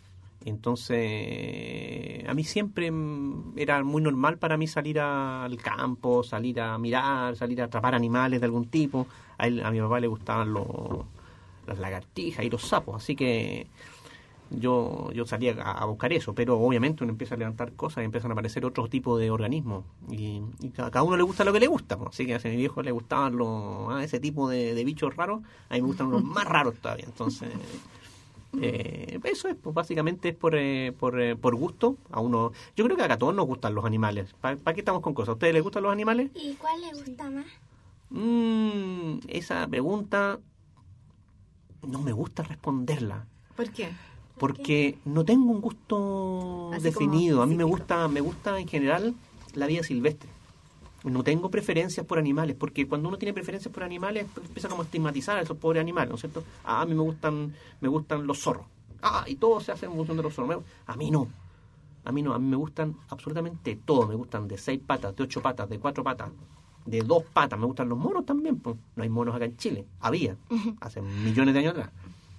Entonces, a mí siempre mm, era muy normal para mí salir a- al campo, salir a mirar, salir a atrapar animales de algún tipo. A, él, a mi papá le gustaban los, las lagartijas y los sapos, así que yo yo salía a, a buscar eso, pero obviamente uno empieza a levantar cosas y empiezan a aparecer otros tipos de organismos y, y a cada uno le gusta lo que le gusta, pues. Así que a mi viejo le gustaban los, ah, ese tipo de, de bichos raros, a mí me gustan los más raros todavía, entonces eh, eso es, pues básicamente es por eh, por, eh, por gusto. A uno, yo creo que a todos nos gustan los animales. ¿Para qué estamos con cosas? ¿A ustedes les gustan los animales? ¿Y cuál le gusta más? Mm, esa pregunta no me gusta responderla. ¿Por qué? Porque no tengo un gusto Así definido. como A mí me específico. gusta, me gusta en general la vida silvestre. no tengo preferencias por animales, porque cuando uno tiene preferencias por animales empieza como a estigmatizar a esos pobres animales, ¿no es cierto? Ah, a mí me gustan me gustan los zorros. Ah, y todo se hace en función de los zorros. A mí no. A mí no, a mí me gustan absolutamente todo. Me gustan de seis patas, de ocho patas, de cuatro patas, de dos patas. Me gustan los monos también, pues. No hay monos acá en Chile. Había, hace millones de años atrás.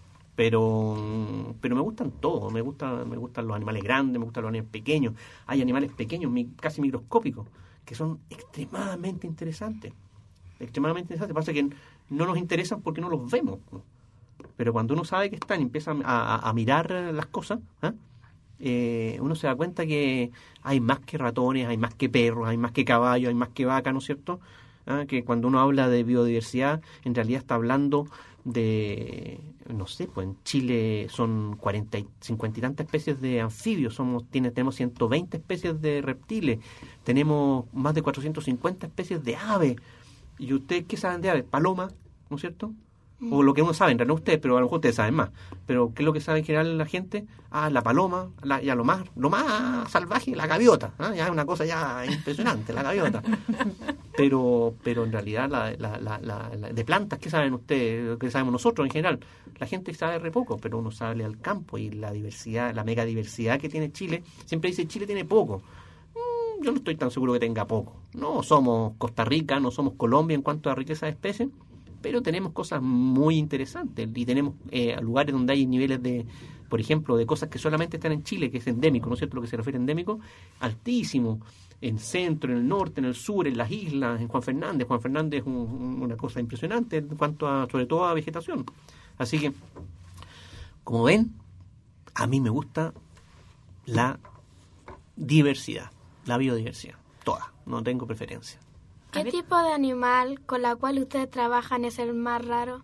Pero pero me gustan todos. Me gustan, me gustan los animales grandes, me gustan los animales pequeños. Hay animales pequeños, casi microscópicos, que son extremadamente interesantes. Extremadamente interesantes. Pasa que no nos interesan porque no los vemos. Pero cuando uno sabe que están y empieza a, a, a mirar las cosas, ¿eh? Eh, uno se da cuenta que hay más que ratones, hay más que perros, hay más que caballos, hay más que vacas, ¿no es cierto? ¿Ah? Que cuando uno habla de biodiversidad, en realidad está hablando de, no sé, pues en Chile son cuarenta, cincuenta y tantas especies de anfibios, somos tiene, tenemos ciento veinte especies de reptiles, tenemos más de cuatrocientas cincuenta especies de aves. ¿Y ustedes qué saben de aves? Palomas, ¿no es cierto? O lo que uno sabe, en realidad no ustedes, pero a lo mejor ustedes saben más. Pero ¿qué es lo que sabe en general la gente? Ah, la paloma, la, ya lo más lo más salvaje, la gaviota. ¿Ah? Ya es una cosa ya impresionante, la gaviota. Pero pero en realidad la, la, la, la, la, de plantas, ¿qué saben ustedes? ¿Qué sabemos nosotros en general? La gente sabe re poco, pero uno sale al campo y la diversidad, la mega diversidad que tiene Chile, siempre dice Chile tiene poco. Mm, yo no estoy tan seguro que tenga poco. No somos Costa Rica, no somos Colombia en cuanto a riqueza de especies, pero tenemos cosas muy interesantes y tenemos eh, lugares donde hay niveles de, por ejemplo, de cosas que solamente están en Chile, que es endémico, ¿no es cierto? Lo que se refiere a endémico, altísimo, en centro, en el norte, en el sur, en las islas, en Juan Fernández. Juan Fernández es un, un, una cosa impresionante en cuanto a, sobre todo a vegetación. Así que, como ven, a mí me gusta la diversidad, la biodiversidad, toda, no tengo preferencia. ¿Qué tipo de animal con la cual ustedes trabajan es el más raro?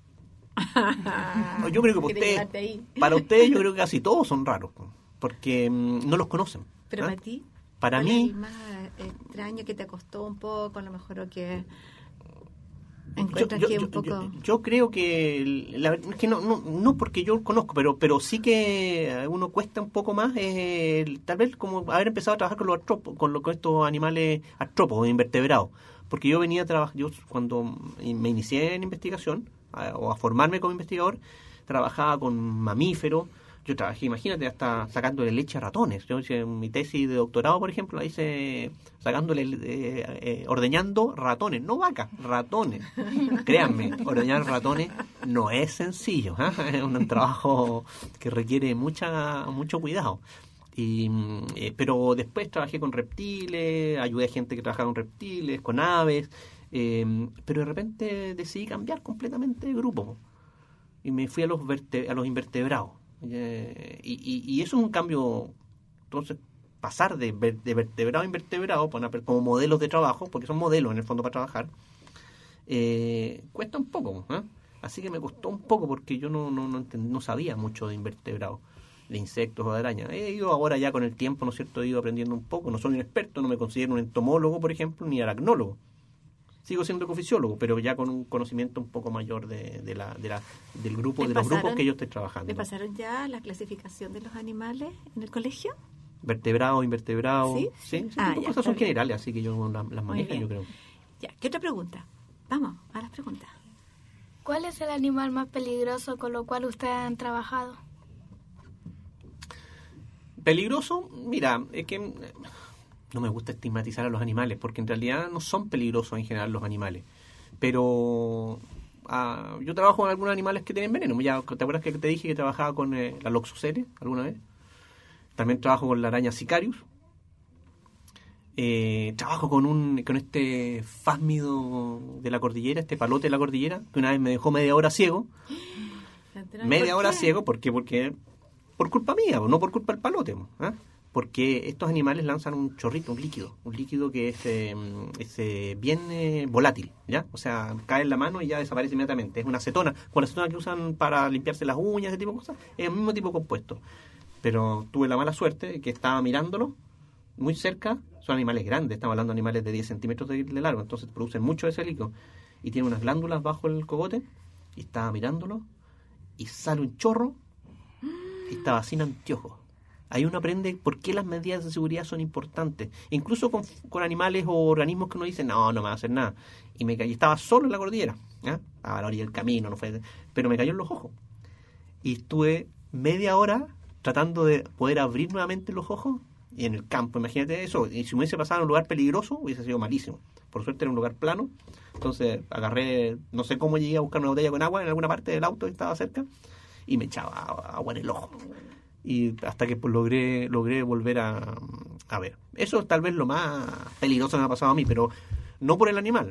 Yo creo que para ustedes, para ustedes yo creo que casi todos son raros, porque mmm, no los conocen. Pero ¿eh? para ti, para ¿cuál mí, es el más extraño que te costó un poco, a lo mejor, o que encuentras yo, que yo, un poco... Yo, yo creo que, la verdad es que no, no, no porque yo conozco, pero pero sí que a uno cuesta un poco más, eh, tal vez como haber empezado a trabajar con los artrópodos, con, lo, con estos animales artrópodos, invertebrados. Porque yo venía a trabajar, yo cuando me inicié en investigación, a, o a formarme como investigador, trabajaba con mamíferos. Yo trabajé, imagínate, hasta sacándole leche a ratones. Yo hice mi tesis de doctorado, por ejemplo, la hice sacándole, eh, eh, ordeñando ratones, no vacas, ratones. Créanme, ordeñar ratones no es sencillo, ¿eh? Es un trabajo que requiere mucha mucho cuidado. Y, eh, pero después trabajé con reptiles, ayudé a gente que trabajaba con reptiles, con aves, eh, pero de repente decidí cambiar completamente de grupo y me fui a los verte, a los invertebrados. Eh, y, y, y eso es un cambio. Entonces, pasar de, de vertebrado a invertebrado como modelos de trabajo, porque son modelos en el fondo para trabajar, eh, cuesta un poco, ¿eh? Así que me costó un poco porque yo no, no, no, entend, no sabía mucho de invertebrados, de insectos o de arañas. He ido ahora ya con el tiempo, ¿no es cierto? He ido aprendiendo un poco. No soy un experto, no me considero un entomólogo, por ejemplo, ni aracnólogo. Sigo siendo ecofisiólogo, pero ya con un conocimiento un poco mayor de, de la, de la, del grupo, de los grupos que yo estoy trabajando. ¿Le pasaron ya la clasificación de los animales en el colegio? Vertebrado, invertebrado. Sí, sí, sí ah, ya, cosas son bien. Generales, así que yo las, las manejo, yo creo. Ya, ¿qué otra pregunta? Vamos a las preguntas. ¿Cuál es el animal más peligroso con lo cual ustedes han trabajado? Peligroso, mira, es que no me gusta estigmatizar a los animales, porque en realidad no son peligrosos en general los animales. Pero uh, yo trabajo con algunos animales que tienen veneno. Ya, ¿te acuerdas que te dije que trabajaba con eh, la Loxosceles alguna vez? También trabajo con la araña Sicarius. Eh, trabajo con un con este fásmido de la cordillera, este palote de la cordillera, que una vez me dejó media hora ciego. Media hora ciego, ¿por qué? Porque por culpa mía, no por culpa del palote, ¿eh? Porque estos animales lanzan un chorrito, un líquido, un líquido que es, eh, es eh, bien eh, volátil, ¿ya? O sea, cae en la mano y ya desaparece inmediatamente. Es una acetona, con la acetona que usan para limpiarse las uñas, ese tipo de cosas, es el mismo tipo de compuesto. Pero tuve la mala suerte de que estaba mirándolo muy cerca. Son animales grandes, estamos hablando de animales de diez centímetros de, de largo, entonces producen mucho de ese líquido. Y tiene unas glándulas bajo el cogote, y estaba mirándolo, y sale un chorro, y estaba sin anteojos. Ahí uno aprende por qué las medidas de seguridad son importantes. Incluso con, con animales o organismos que uno dice, no, no me va a hacer nada. Y me caí, estaba solo en la cordillera, ¿eh? A la orilla del camino, no fue, pero me cayó en los ojos. Y estuve media hora tratando de poder abrir nuevamente los ojos, y en el campo, imagínate eso. Y si me hubiese pasado en un lugar peligroso, hubiese sido malísimo. Por suerte era un lugar plano, entonces agarré, no sé cómo llegué a buscar una botella con agua en alguna parte del auto que estaba cerca, y me echaba agua en el ojo. Y hasta que pues, logré logré volver a, a ver. Eso es tal vez lo más peligroso que me ha pasado a mí, pero no por el animal,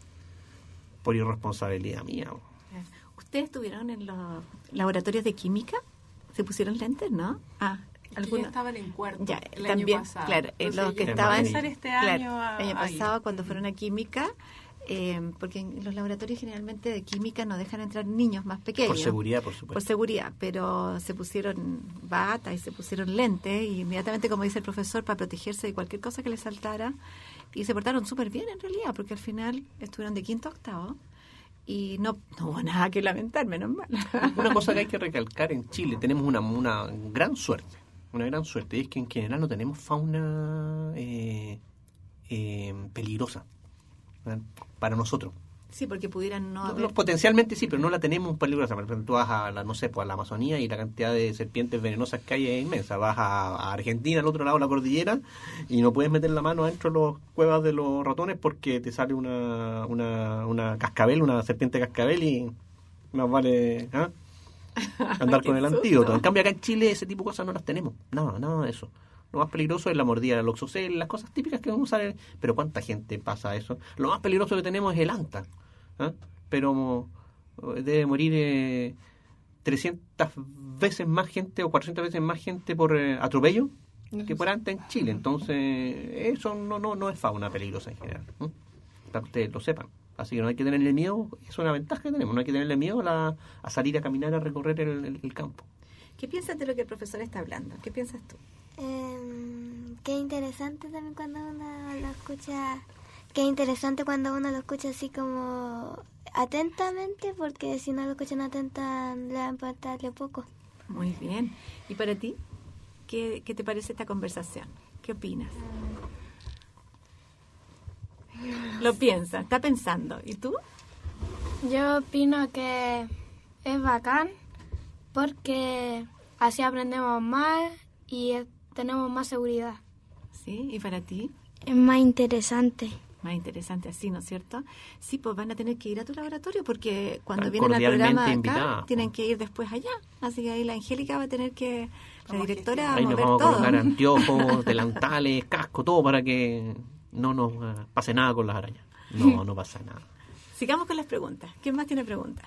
por irresponsabilidad mía. ¿Ustedes estuvieron en los laboratorios de química? ¿Se pusieron lentes, no? Ah, algunos estaban en cuarto ya, el también, año pasado. Claro, Entonces, los que yo estaban empezar este claro, año a, el año a ir. pasado cuando fueron a química, eh, porque en los laboratorios generalmente de química no dejan entrar niños más pequeños. Por seguridad, por supuesto. Por seguridad, pero se pusieron bata y se pusieron lentes y inmediatamente, como dice el profesor, para protegerse de cualquier cosa que les saltara, y se portaron súper bien en realidad, porque al final estuvieron de quinto a octavo. Y no, no hubo nada que lamentar, menos mal. Una cosa que hay que recalcar en Chile, tenemos una, una gran suerte, una gran suerte, y es que en general no tenemos fauna eh, eh, peligrosa, ¿verdad? Para nosotros. Sí, porque pudieran no No, haber... no, potencialmente sí, pero no la tenemos peligrosa. Por ejemplo, tú vas a la, no sé, pues a la Amazonía y la cantidad de serpientes venenosas que hay es inmensa. Vas a, a Argentina, al otro lado de la cordillera, y no puedes meter la mano adentro de las cuevas de los ratones porque te sale una, una, una cascabel, una serpiente cascabel, y más vale ¿eh? andar con el antídoto. En cambio, acá en Chile ese tipo de cosas no las tenemos. Nada, nada de eso. Lo más peligroso es la mordida del oxocel, las cosas típicas que vamos a ver. Pero ¿cuánta gente pasa eso? Lo más peligroso que tenemos es el anta. ¿Eh? Pero debe morir eh, trescientas veces más gente o cuatrocientas veces más gente por eh, atropello que por anta en Chile. Entonces, eso no no no es fauna peligrosa en general, ¿eh? Para que ustedes lo sepan. Así que no hay que tenerle miedo, es una ventaja que tenemos, no hay que tenerle miedo a, la, a salir a caminar, a recorrer el, el, el campo. ¿Qué piensas de lo que el profesor está hablando? ¿Qué piensas tú? Eh, qué interesante también cuando uno lo escucha, qué interesante cuando uno lo escucha así como atentamente, porque si no lo escuchan atentamente le va a importarle poco. Muy bien. ¿Y para ti? ¿Qué, qué te parece esta conversación? ¿Qué opinas? Lo piensa, está pensando. ¿Y tú? Yo opino que es bacán porque así aprendemos más y eh, tenemos más seguridad. Sí, ¿y para ti? Es más interesante. Más interesante así, ¿no es cierto? Sí, pues van a tener que ir a tu laboratorio porque cuando Están vienen al programa de acá invitadas, tienen pues. que ir después allá. Así que ahí la Angélica va a tener que, la directora, a Ahí nos mover vamos a todo. colocar anteojos, delantales, casco, todo para que no nos uh, pase nada con las arañas. No, no pasa nada. Sigamos con las preguntas. ¿Quién más tiene preguntas?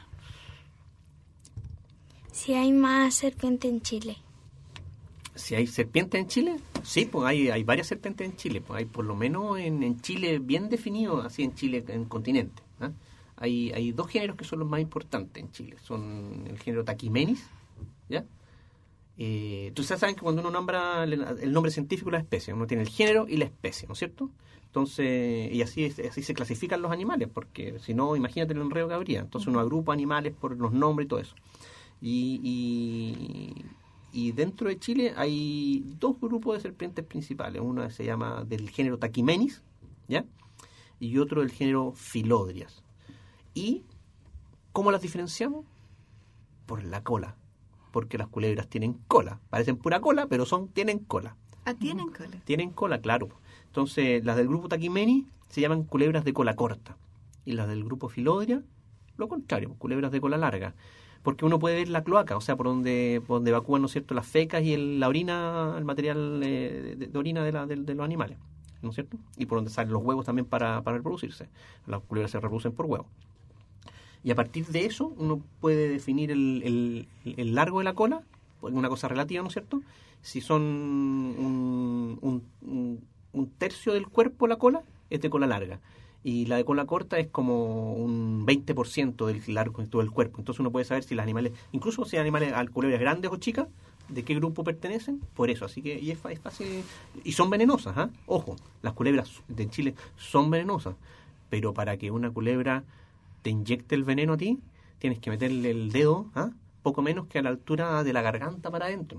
Si hay más serpientes en Chile. Si hay serpientes en Chile, sí, pues hay, hay varias serpientes en Chile. Pues hay por lo menos en, en Chile bien definido, así en Chile, en continente. ¿eh? Hay, hay dos géneros que son los más importantes en Chile. Son el género Tachymenis, ¿ya? Eh, tú sabes que cuando uno nombra el, el nombre científico de la especie, uno tiene el género y la especie, ¿no es cierto? Entonces, y así, así se clasifican los animales, porque si no, imagínate el enredo que habría. Entonces uno agrupa animales por los nombres y todo eso. Y, y, y dentro de Chile hay dos grupos de serpientes principales. Uno se llama del género Tachymenis, ¿ya? Y otro del género Philodrias. ¿Y cómo las diferenciamos? Por la cola. Porque las culebras tienen cola. Parecen pura cola, pero son tienen cola. Ah, tienen cola. Tienen cola, claro. Entonces, las del grupo Tachymenis se llaman culebras de cola corta. Y las del grupo Philodria, lo contrario, culebras de cola larga. Porque uno puede ver la cloaca, o sea, por donde, por donde evacúan, ¿no es cierto?, las fecas y el, la orina, el material eh, de, de orina de, la, de, de los animales, ¿no es cierto? Y por donde salen los huevos también para, para reproducirse. Las culebras se reproducen por huevo. Y a partir de eso uno puede definir el, el, el largo de la cola, una cosa relativa, ¿no es cierto? Si son un, un, un, un tercio del cuerpo la cola, es de cola larga. Y la de cola corta es como un veinte por ciento del largo de todo el cuerpo. Entonces uno puede saber si los animales, incluso si animales, culebras grandes o chicas, de qué grupo pertenecen, por eso. Así que y es, es fácil. Y son venenosas, ¿eh? Ojo, las culebras de Chile son venenosas. Pero para que una culebra te inyecte el veneno a ti, tienes que meterle el dedo, ¿eh? Poco menos que a la altura de la garganta para adentro.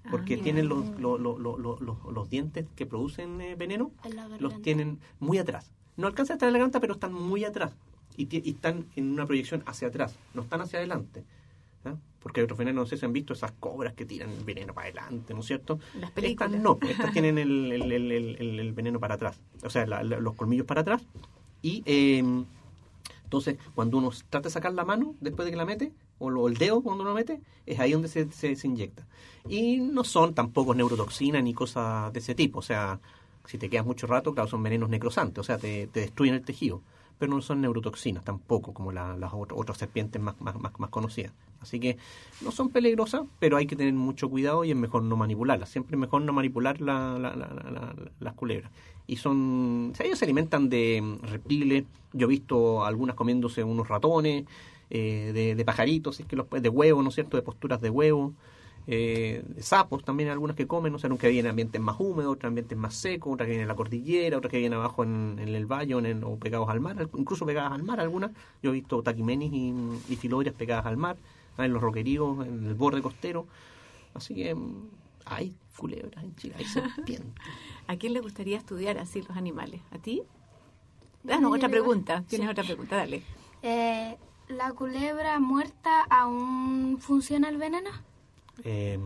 porque Ah, tienen los, los, los, los, los, los dientes que producen eh, veneno, En la los garganta. tienen muy atrás. No alcanzan a estar en la garganta, pero están muy atrás. Y, ti- y están en una proyección hacia atrás, no están hacia adelante. ¿Ah? Porque hay otros venenos, no sé si han visto esas cobras que tiran el veneno para adelante, ¿no es cierto? Las películas. Estas no, pues, estas tienen el, el, el, el, el veneno para atrás, o sea, la, la, los colmillos para atrás. Y eh, entonces, cuando uno trata de sacar la mano después de que la mete, o, lo, el dedo cuando uno lo mete, es ahí donde se, se, se inyecta. Y no son tampoco neurotoxinas ni cosas de ese tipo, o sea, si te quedas mucho rato, claro, son venenos necrosantes, o sea, te, te destruyen el tejido. Pero no son neurotoxinas tampoco, como la, las ot- otras serpientes más, más, más, más conocidas. Así que no son peligrosas, pero hay que tener mucho cuidado y es mejor no manipularlas. Siempre es mejor no manipular la, la, la, la, la- las culebras. Y son, o sea, ellos se alimentan de mm, reptiles. Yo he visto algunas comiéndose unos ratones, eh, de, de pajaritos, si es que los, de huevo, ¿no es cierto?, de posturas de huevo. Eh, de sapos también, algunas que comen, o sea, unas que viven en ambientes más húmedos, otras en ambientes más secos, otras que viven en la cordillera, otras que viven abajo en, en el valle o, en el- o pegados al mar, incluso pegadas al mar algunas. Yo he visto taquimenis y, y filodrias pegadas al mar, ah, en los roqueríos, en el borde costero. Así que mm, hay culebras en Chile, hay serpientes. ¿A quién le gustaría estudiar así los animales? ¿A ti? Ah, no, otra pregunta. Tienes Sí. otra pregunta, dale. Eh, ¿La culebra muerta aún funciona el veneno? Eh,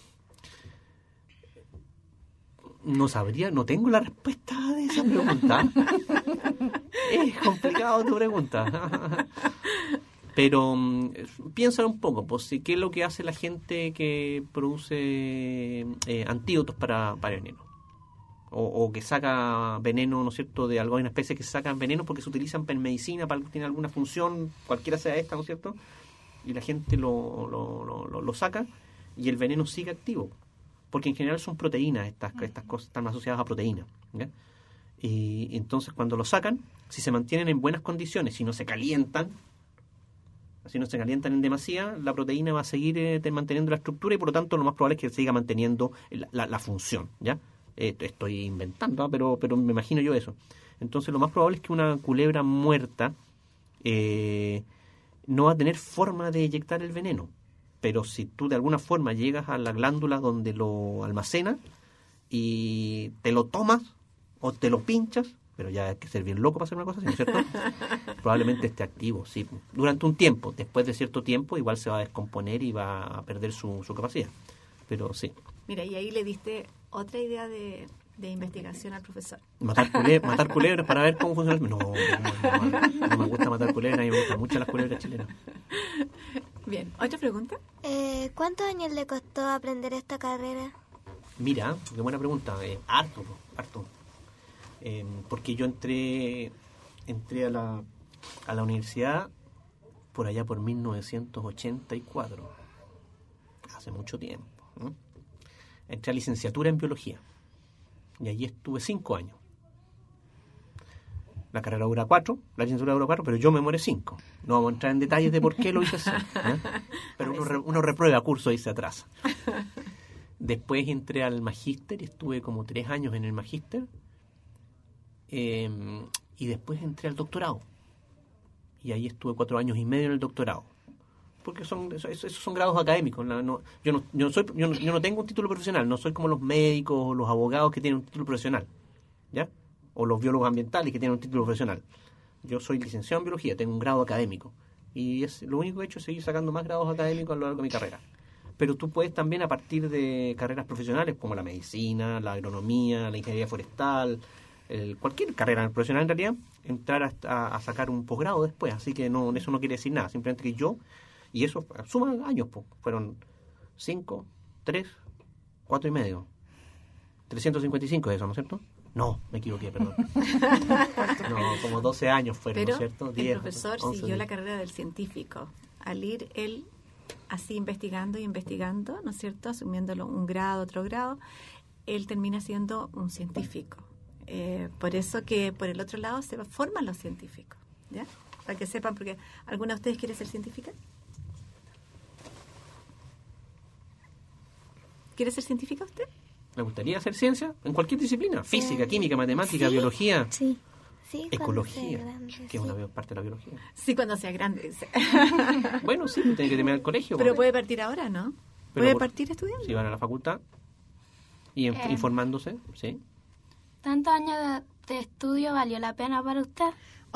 no sabría, no tengo la respuesta de esa pregunta. Es complicado tu pregunta. Pero mm, piénsalo un poco, pues, si qué es lo que hace la gente que produce eh, antídotos para, para veneno. O, o que saca veneno, ¿no es cierto?, de alguna especie que sacan veneno porque se utilizan en medicina, para que tiene alguna función, cualquiera sea esta, ¿no es cierto? Y la gente lo, lo, lo, lo, lo saca y el veneno sigue activo. Porque en general son proteínas, estas, estas cosas están asociadas a proteínas. ¿Ya? Y entonces cuando lo sacan, si se mantienen en buenas condiciones, si no se calientan, si no se calientan en demasía, la proteína va a seguir eh, manteniendo la estructura y por lo tanto lo más probable es que siga manteniendo la, la, la función. ¿Ya? Eh, estoy inventando, ¿eh? pero, pero me imagino yo eso. Entonces lo más probable es que una culebra muerta eh, no va a tener forma de eyectar el veneno. Pero si tú de alguna forma llegas a la glándula donde lo almacena y te lo tomas o te lo pinchas, pero ya hay que ser bien loco para hacer una cosa así, ¿no es cierto? Probablemente esté activo, sí. Durante un tiempo, después de cierto tiempo, igual se va a descomponer y va a perder su, su capacidad. Pero sí. Mira, y ahí le diste otra idea de, de investigación al profesor. Matar, cule- matar culebras para ver cómo funciona el... No, no, no, no me gusta matar culebras, a mí me gustan mucho las culebras chilenas. Bien, ¿otra pregunta? Eh, ¿Cuántos años le costó aprender esta carrera? Mira, qué buena pregunta. Eh, harto, po, harto. Eh, porque yo entré entré a la, a la universidad por allá por mil novecientos ochenta y cuatro. Hace mucho tiempo. ¿no? Entré a licenciatura en biología. Y allí estuve cinco años. La carrera dura cuatro, la licenciatura dura cuatro, pero yo me demoré cinco. No vamos a entrar en detalles de por qué lo hice así. ¿eh? Pero uno, re- uno reprueba curso y se atrasa. Después entré al magíster y estuve como tres años en el magíster. Eh, y después entré al doctorado. Y ahí estuve cuatro años y medio en el doctorado. Porque son esos, esos son grados académicos. No, no, yo, no, yo, no soy, yo, no, yo no tengo un título profesional. No soy como los médicos o los abogados que tienen un título profesional. ¿Ya? O los biólogos ambientales que tienen un título profesional. Yo soy licenciado en biología, tengo un grado académico. Y es lo único que he hecho es seguir sacando más grados académicos a lo largo de mi carrera. Pero tú puedes también, a partir de carreras profesionales como la medicina, la agronomía, la ingeniería forestal, el, cualquier carrera profesional en realidad, entrar a, a, a sacar un posgrado después. Así que no, eso no quiere decir nada. Simplemente que yo, y eso suma años, pues, fueron cinco, tres, cuatro y medio. trescientos cincuenta y cinco de eso, ¿no es cierto? No, me equivoqué, perdón. No, como doce años fueron, Pero ¿no es cierto? el diez, profesor once, siguió la diez. carrera del científico. Al ir él así investigando y investigando, ¿no es cierto?, asumiéndolo un grado, otro grado, él termina siendo un científico. Eh, por eso que por el otro lado se forman los científicos, ¿ya? Para que sepan, porque ¿alguna de ustedes quiere ser científica? ¿Quiere ser científica usted? ¿Le gustaría hacer ciencia? En cualquier disciplina. Física, Eh, química, matemática, sí, biología, Sí. Sí, cuando ecología, sea grande, que es sí. una bi- parte de la biología. Sí, cuando sea grande. Sí. Bueno, sí, tiene que terminar el colegio. Pero pues. puede partir ahora, ¿no? Pero ¿Puede por- partir estudiando? Si van a la facultad y en- Eh. informándose, ¿sí? ¿Tantos años de, de estudio valió la pena para usted?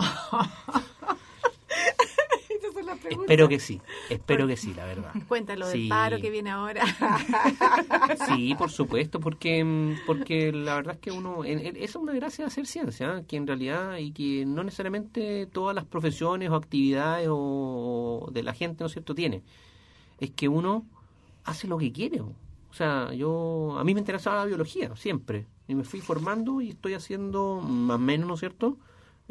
Esas son las preguntas. Espero que sí, espero que sí, la verdad. Cuéntalo del Sí. paro que viene ahora. Sí, por supuesto, porque mm, porque la verdad es que uno, en- en- esa es una gracia de hacer ciencia, ¿eh? Que en realidad, y que no necesariamente todas las profesiones o actividades o de la gente, ¿no es cierto?, tiene. Es que uno hace lo que quiere. O O sea, yo, a mí me interesaba la biología, siempre. Y me fui formando y estoy haciendo, más o menos, ¿no es cierto?,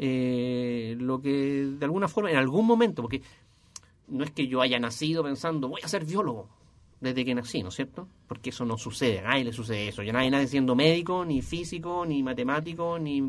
eh, lo que de alguna forma, en algún momento, porque no es que yo haya nacido pensando, voy a ser biólogo desde que nací, ¿no es cierto? Porque eso no sucede, a nadie le sucede eso. Ya nadie nace siendo médico, ni físico, ni matemático, ni,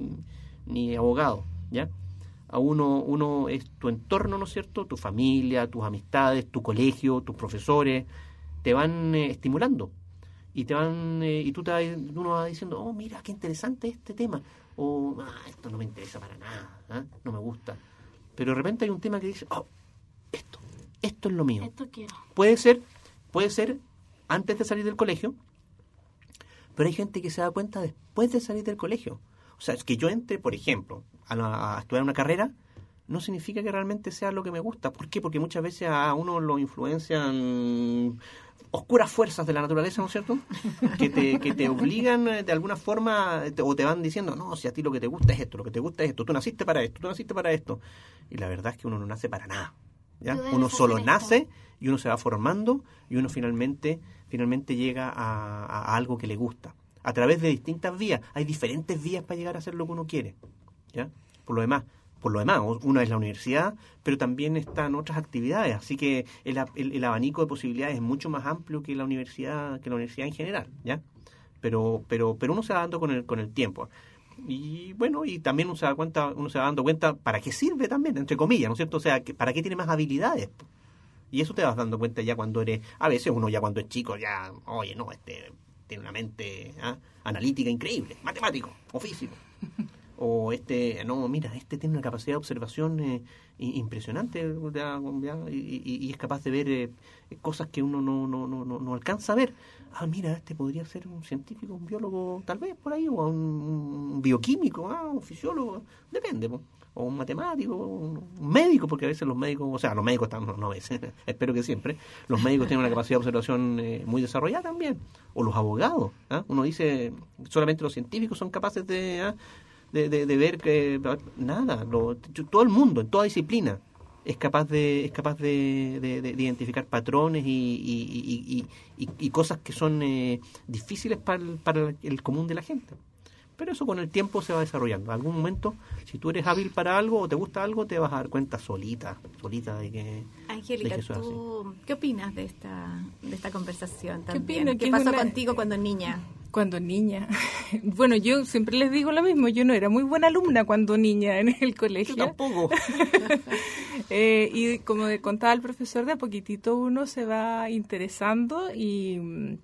ni abogado, ¿ya? A uno, uno es tu entorno, ¿no es cierto? Tu familia, tus amistades, tu colegio, tus profesores, te van eh, estimulando. Y te van eh, y tú te vas, uno va diciendo, oh, mira, qué interesante este tema. O, ah, esto no me interesa para nada, ¿eh? No me gusta. Pero de repente hay un tema que dice, oh, esto, esto es lo mío. Esto quiero. Puede ser, puede ser antes de salir del colegio, pero hay gente que se da cuenta después de salir del colegio. O sea, es que yo entre, por ejemplo, a, la- a estudiar una carrera, no significa que realmente sea lo que me gusta. ¿Por qué? Porque muchas veces a uno lo influencian oscuras fuerzas de la naturaleza, ¿no es cierto? Que te, que te obligan eh, de alguna forma, te- o te van diciendo, no, si a ti lo que te gusta es esto, lo que te gusta es esto, tú naciste para esto, tú naciste para esto. Y la verdad es que uno no nace para nada, ¿ya? Tú debes Uno solo hacer esto. nace y uno se va formando y uno finalmente, finalmente llega a, a- a algo que le gusta. A través de distintas vías. Hay diferentes vías para llegar a hacer lo que uno quiere, ¿ya? Por lo demás, por lo demás, una es la universidad, pero también están otras actividades, así que el, el, el abanico de posibilidades es mucho más amplio que la universidad, que la universidad en general, ¿ya? Pero, pero, pero uno se va dando con el, con el tiempo. Y bueno, y también uno se da cuenta, uno se va dando cuenta para qué sirve también, entre comillas, ¿no es cierto? O sea, que para qué tiene más habilidades. Y eso te vas dando cuenta ya cuando eres, a veces uno ya cuando es chico, ya, oye, no, este tiene una mente ¿ah? analítica increíble, matemático o físico. O este, no, mira, este tiene una capacidad de observación eh, i- impresionante ya, ya, y, y- y es capaz de ver eh, cosas que uno no, no, no, no, no alcanza a ver. Ah, mira, este podría ser un científico, un biólogo, tal vez por ahí, o un, un bioquímico, ah, un fisiólogo, depende, po. O un matemático, un, un médico, porque a veces los médicos, o sea, los médicos están, no, no a veces, espero que siempre, los médicos tienen una capacidad de observación eh, muy desarrollada también. O los abogados, ¿ah? Uno dice, solamente los científicos son capaces de... ¿ah? De, de, de ver que nada, lo, todo el mundo, en toda disciplina, es capaz de es capaz de, de, de identificar patrones y, y, y, y, y, y cosas que son eh, difíciles para el, para el común de la gente. Pero eso con el tiempo se va desarrollando. En algún momento, si tú eres hábil para algo o te gusta algo, te vas a dar cuenta solita, solita de que... Angélica, de que eso es ¿tú qué opinas de esta, de esta conversación ¿Qué también? opino? ¿Qué, Que es pasó una- contigo cuando niña? Cuando niña. Bueno, yo siempre les digo lo mismo. Yo no era muy buena alumna cuando niña en el Yo colegio. tampoco. Eh, y como de- contaba el profesor, de a poquitito uno se va interesando y, mm,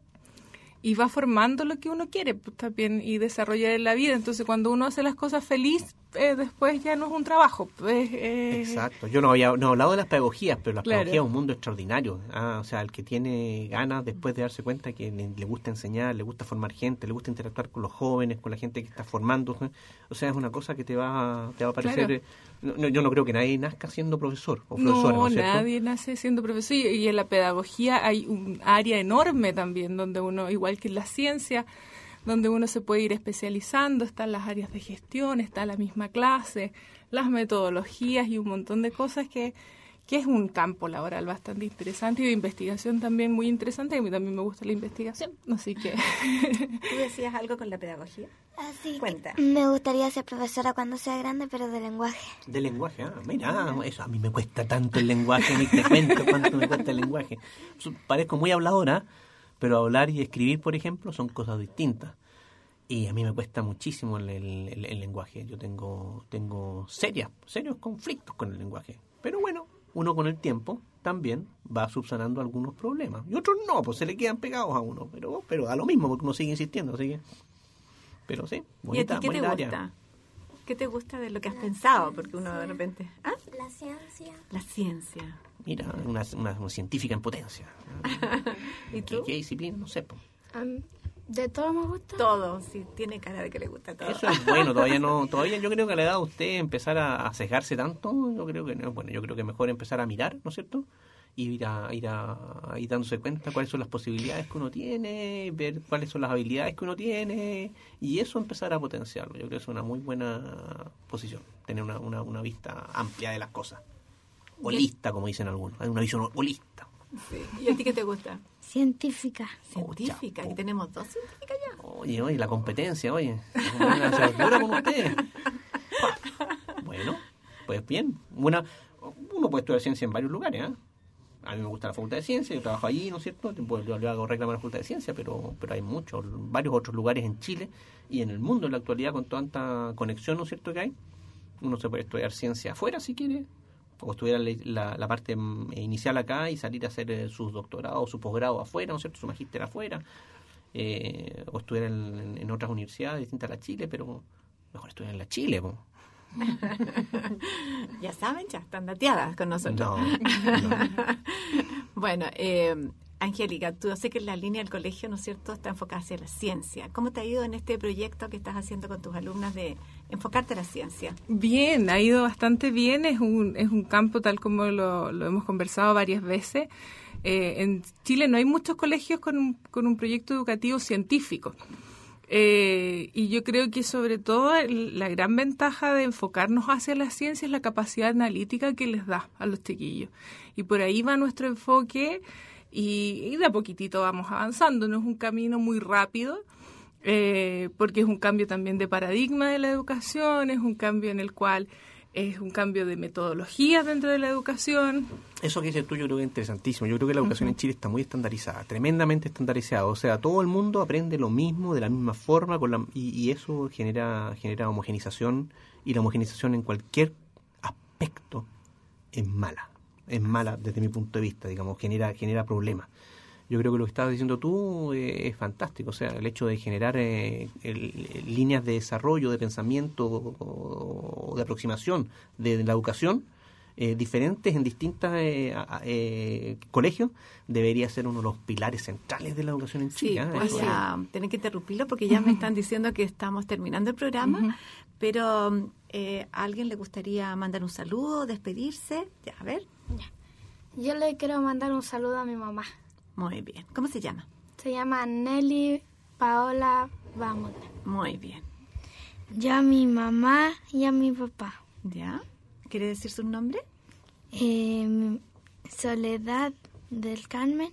y va formando lo que uno quiere pues, también y desarrollar en la vida. Entonces, cuando uno hace las cosas feliz, eh, después ya no es un trabajo. Pues, eh, Exacto. Yo no había no he hablado de las pedagogías, pero la Claro. pedagogía es un mundo extraordinario. Ah, o sea, el que tiene ganas después de darse cuenta que le, le gusta enseñar, le gusta formar gente, le gusta interactuar con los jóvenes, con la gente que está formando. ¿eh? O sea, es una cosa que te va, te va a parecer... Claro. eh, no- no, yo no creo que nadie nazca siendo profesor o profesora, ¿no No, es cierto? nadie nace siendo profesor y, y en la pedagogía hay un área enorme también donde uno, igual que en la ciencia, donde uno se puede ir especializando, están las áreas de gestión, está la misma clase, las metodologías y un montón de cosas que, que es un campo laboral bastante interesante y de investigación también muy interesante, a mí también me gusta la investigación, así que... ¿Tú decías algo con la pedagogía? Así que Cuenta. me gustaría ser profesora cuando sea grande, pero de lenguaje. De lenguaje, ah, mira, eso a mí me cuesta tanto el lenguaje, ni te cuento cuánto me cuesta el lenguaje. So- Parezco muy habladora, pero hablar y escribir, por ejemplo, son cosas distintas. Y a mí me cuesta muchísimo el, el- el- el lenguaje. Yo tengo tengo serias, serios conflictos con el lenguaje. Pero bueno, uno con el tiempo también va subsanando algunos problemas. Y otros no, pues se le quedan pegados a uno. Pero pero da lo mismo porque uno sigue insistiendo, así que... Pero sí, ¿Y a bonita, ti qué te bonita gusta? área. ¿Qué te gusta de lo que has la pensado? Porque uno de repente... ¿Ah? La ciencia. La ciencia. Mira, una, una, una científica en potencia. ¿Y tú? ¿Qué, qué disciplina? No sé. Um, ¿De todo me gusta? Todo, sí, tiene cara de que le gusta todo. Eso es bueno, todavía no, todavía yo creo que a la edad de usted empezar a, a sesgarse tanto, yo creo que no, bueno, yo creo que mejor empezar a mirar, ¿no es cierto? Y ir a, ir a, a ir dándose cuenta cuáles son las posibilidades que uno tiene, ver cuáles son las habilidades que uno tiene, y eso empezar a potenciarlo. Yo creo que es una muy buena posición, tener una, una, una vista amplia de las cosas. Holista, como dicen algunos, hay una visión holista. Sí. ¿Y a ti qué te gusta? Científica. Científica, y tenemos dos científicas ya. Oye, oye, la competencia, oye. Una cerradura con ustedes. Bueno, pues bien. Una, uno puede estudiar ciencia en varios lugares, ¿eh? A mí me gusta la Facultad de Ciencia, yo trabajo allí, ¿no es cierto? Yo le hago reclamo a la Facultad de Ciencia, pero, pero hay muchos, varios otros lugares en Chile y en el mundo en la actualidad con tanta conexión, ¿no es cierto?, que hay. Uno se puede estudiar ciencia afuera si quiere, o estudiar la, la, la parte inicial acá y salir a hacer sus doctorados, su posgrado afuera, ¿no es cierto?, su magíster afuera, eh, o estudiar en, en otras universidades distintas a la Chile, pero mejor estudiar en la Chile, ¿no? Ya saben, ya están dateadas con nosotros. No, no. Bueno, eh, Angélica, tú sé que la línea del colegio, ¿no es cierto?, está enfocada hacia la ciencia. ¿Cómo te ha ido en este proyecto que estás haciendo con tus alumnas de enfocarte a la ciencia? Bien, ha ido bastante bien. Es un, es un campo tal como lo, lo hemos conversado varias veces. Eh, en Chile no hay muchos colegios con un, con un proyecto educativo científico. Eh, y yo creo que sobre todo la gran ventaja de enfocarnos hacia la ciencia es la capacidad analítica que les da a los chiquillos. Y por ahí va nuestro enfoque y, y de a poquitito vamos avanzando. No es un camino muy rápido, eh, porque es un cambio también de paradigma de la educación, es un cambio en el cual es un cambio de metodologías dentro de la educación. Eso que dices tú yo creo que es interesantísimo. Yo creo que la educación uh-huh. en Chile está muy estandarizada, tremendamente estandarizada. O sea, todo el mundo aprende lo mismo, de la misma forma, con la, y, y eso genera, genera homogenización, y la homogenización en cualquier aspecto es mala. Es mala desde mi punto de vista, digamos, genera, genera problemas. Yo creo que lo que estabas diciendo tú eh, es fantástico. O sea, el hecho de generar eh, el, el, líneas de desarrollo, de pensamiento o, o de aproximación de, de la educación eh, diferentes en distintos eh, eh, colegios debería ser uno de los pilares centrales de la educación en Chile. Sí, pues ya tener que interrumpirlo porque ya uh-huh. me están diciendo que estamos terminando el programa, uh-huh. pero eh, ¿a alguien le gustaría mandar un saludo, despedirse? Ya, a ver. Ya. Yo le quiero mandar un saludo a mi mamá. Muy bien. ¿Cómo se llama? Se llama Nelly Paola Bámula. Muy bien. Yo a mi mamá y a mi papá. ¿Ya? ¿Quiere decir su nombre? Eh, Soledad del Carmen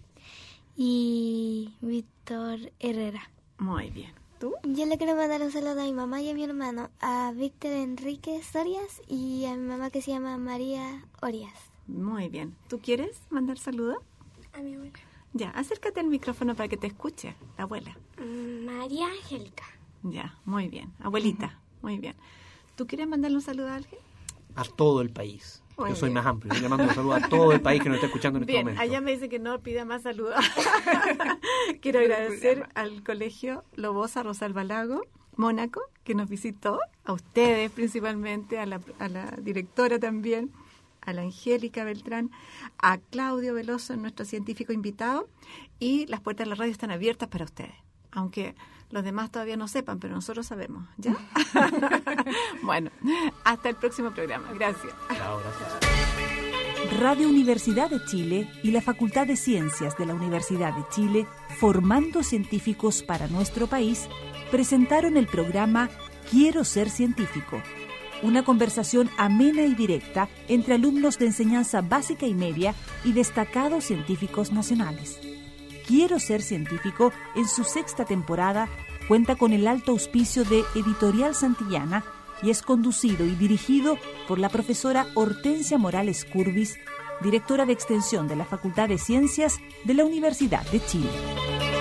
y Víctor Herrera. Muy bien. ¿Tú? Yo le quiero mandar un saludo a mi mamá y a mi hermano, a Víctor Enrique Sorias y a mi mamá que se llama María Orias. Muy bien. ¿Tú quieres mandar saludo? A mi abuela. Ya, acércate al micrófono para que te escuche la abuela. María Angélica. Ya, muy bien. Abuelita, uh-huh. muy bien. ¿Tú quieres mandarle un saludo a alguien? A todo el país. Muy Yo soy bien. más amplio. Yo le mando un saludo a todo el país que nos está escuchando en bien, este momento. Allá me dice que no pida más saludos. Quiero agradecer al Colegio Lobosa Rosalba Lago, Mónaco, que nos visitó, a ustedes principalmente, a la, a la directora también, a la Angélica Beltrán, a Claudio Veloso, nuestro científico invitado, y las puertas de la radio están abiertas para ustedes, aunque los demás todavía no sepan, pero nosotros sabemos, ¿ya? Bueno, hasta el próximo programa. Gracias. Chao, gracias. Radio Universidad de Chile y la Facultad de Ciencias de la Universidad de Chile, formando científicos para nuestro país, presentaron el programa Quiero ser científico. Una conversación amena y directa entre alumnos de enseñanza básica y media y destacados científicos nacionales. Quiero ser científico, en su sexta temporada, cuenta con el alto auspicio de Editorial Santillana y es conducido y dirigido por la profesora Hortensia Morales Curbis, directora de Extensión de la Facultad de Ciencias de la Universidad de Chile.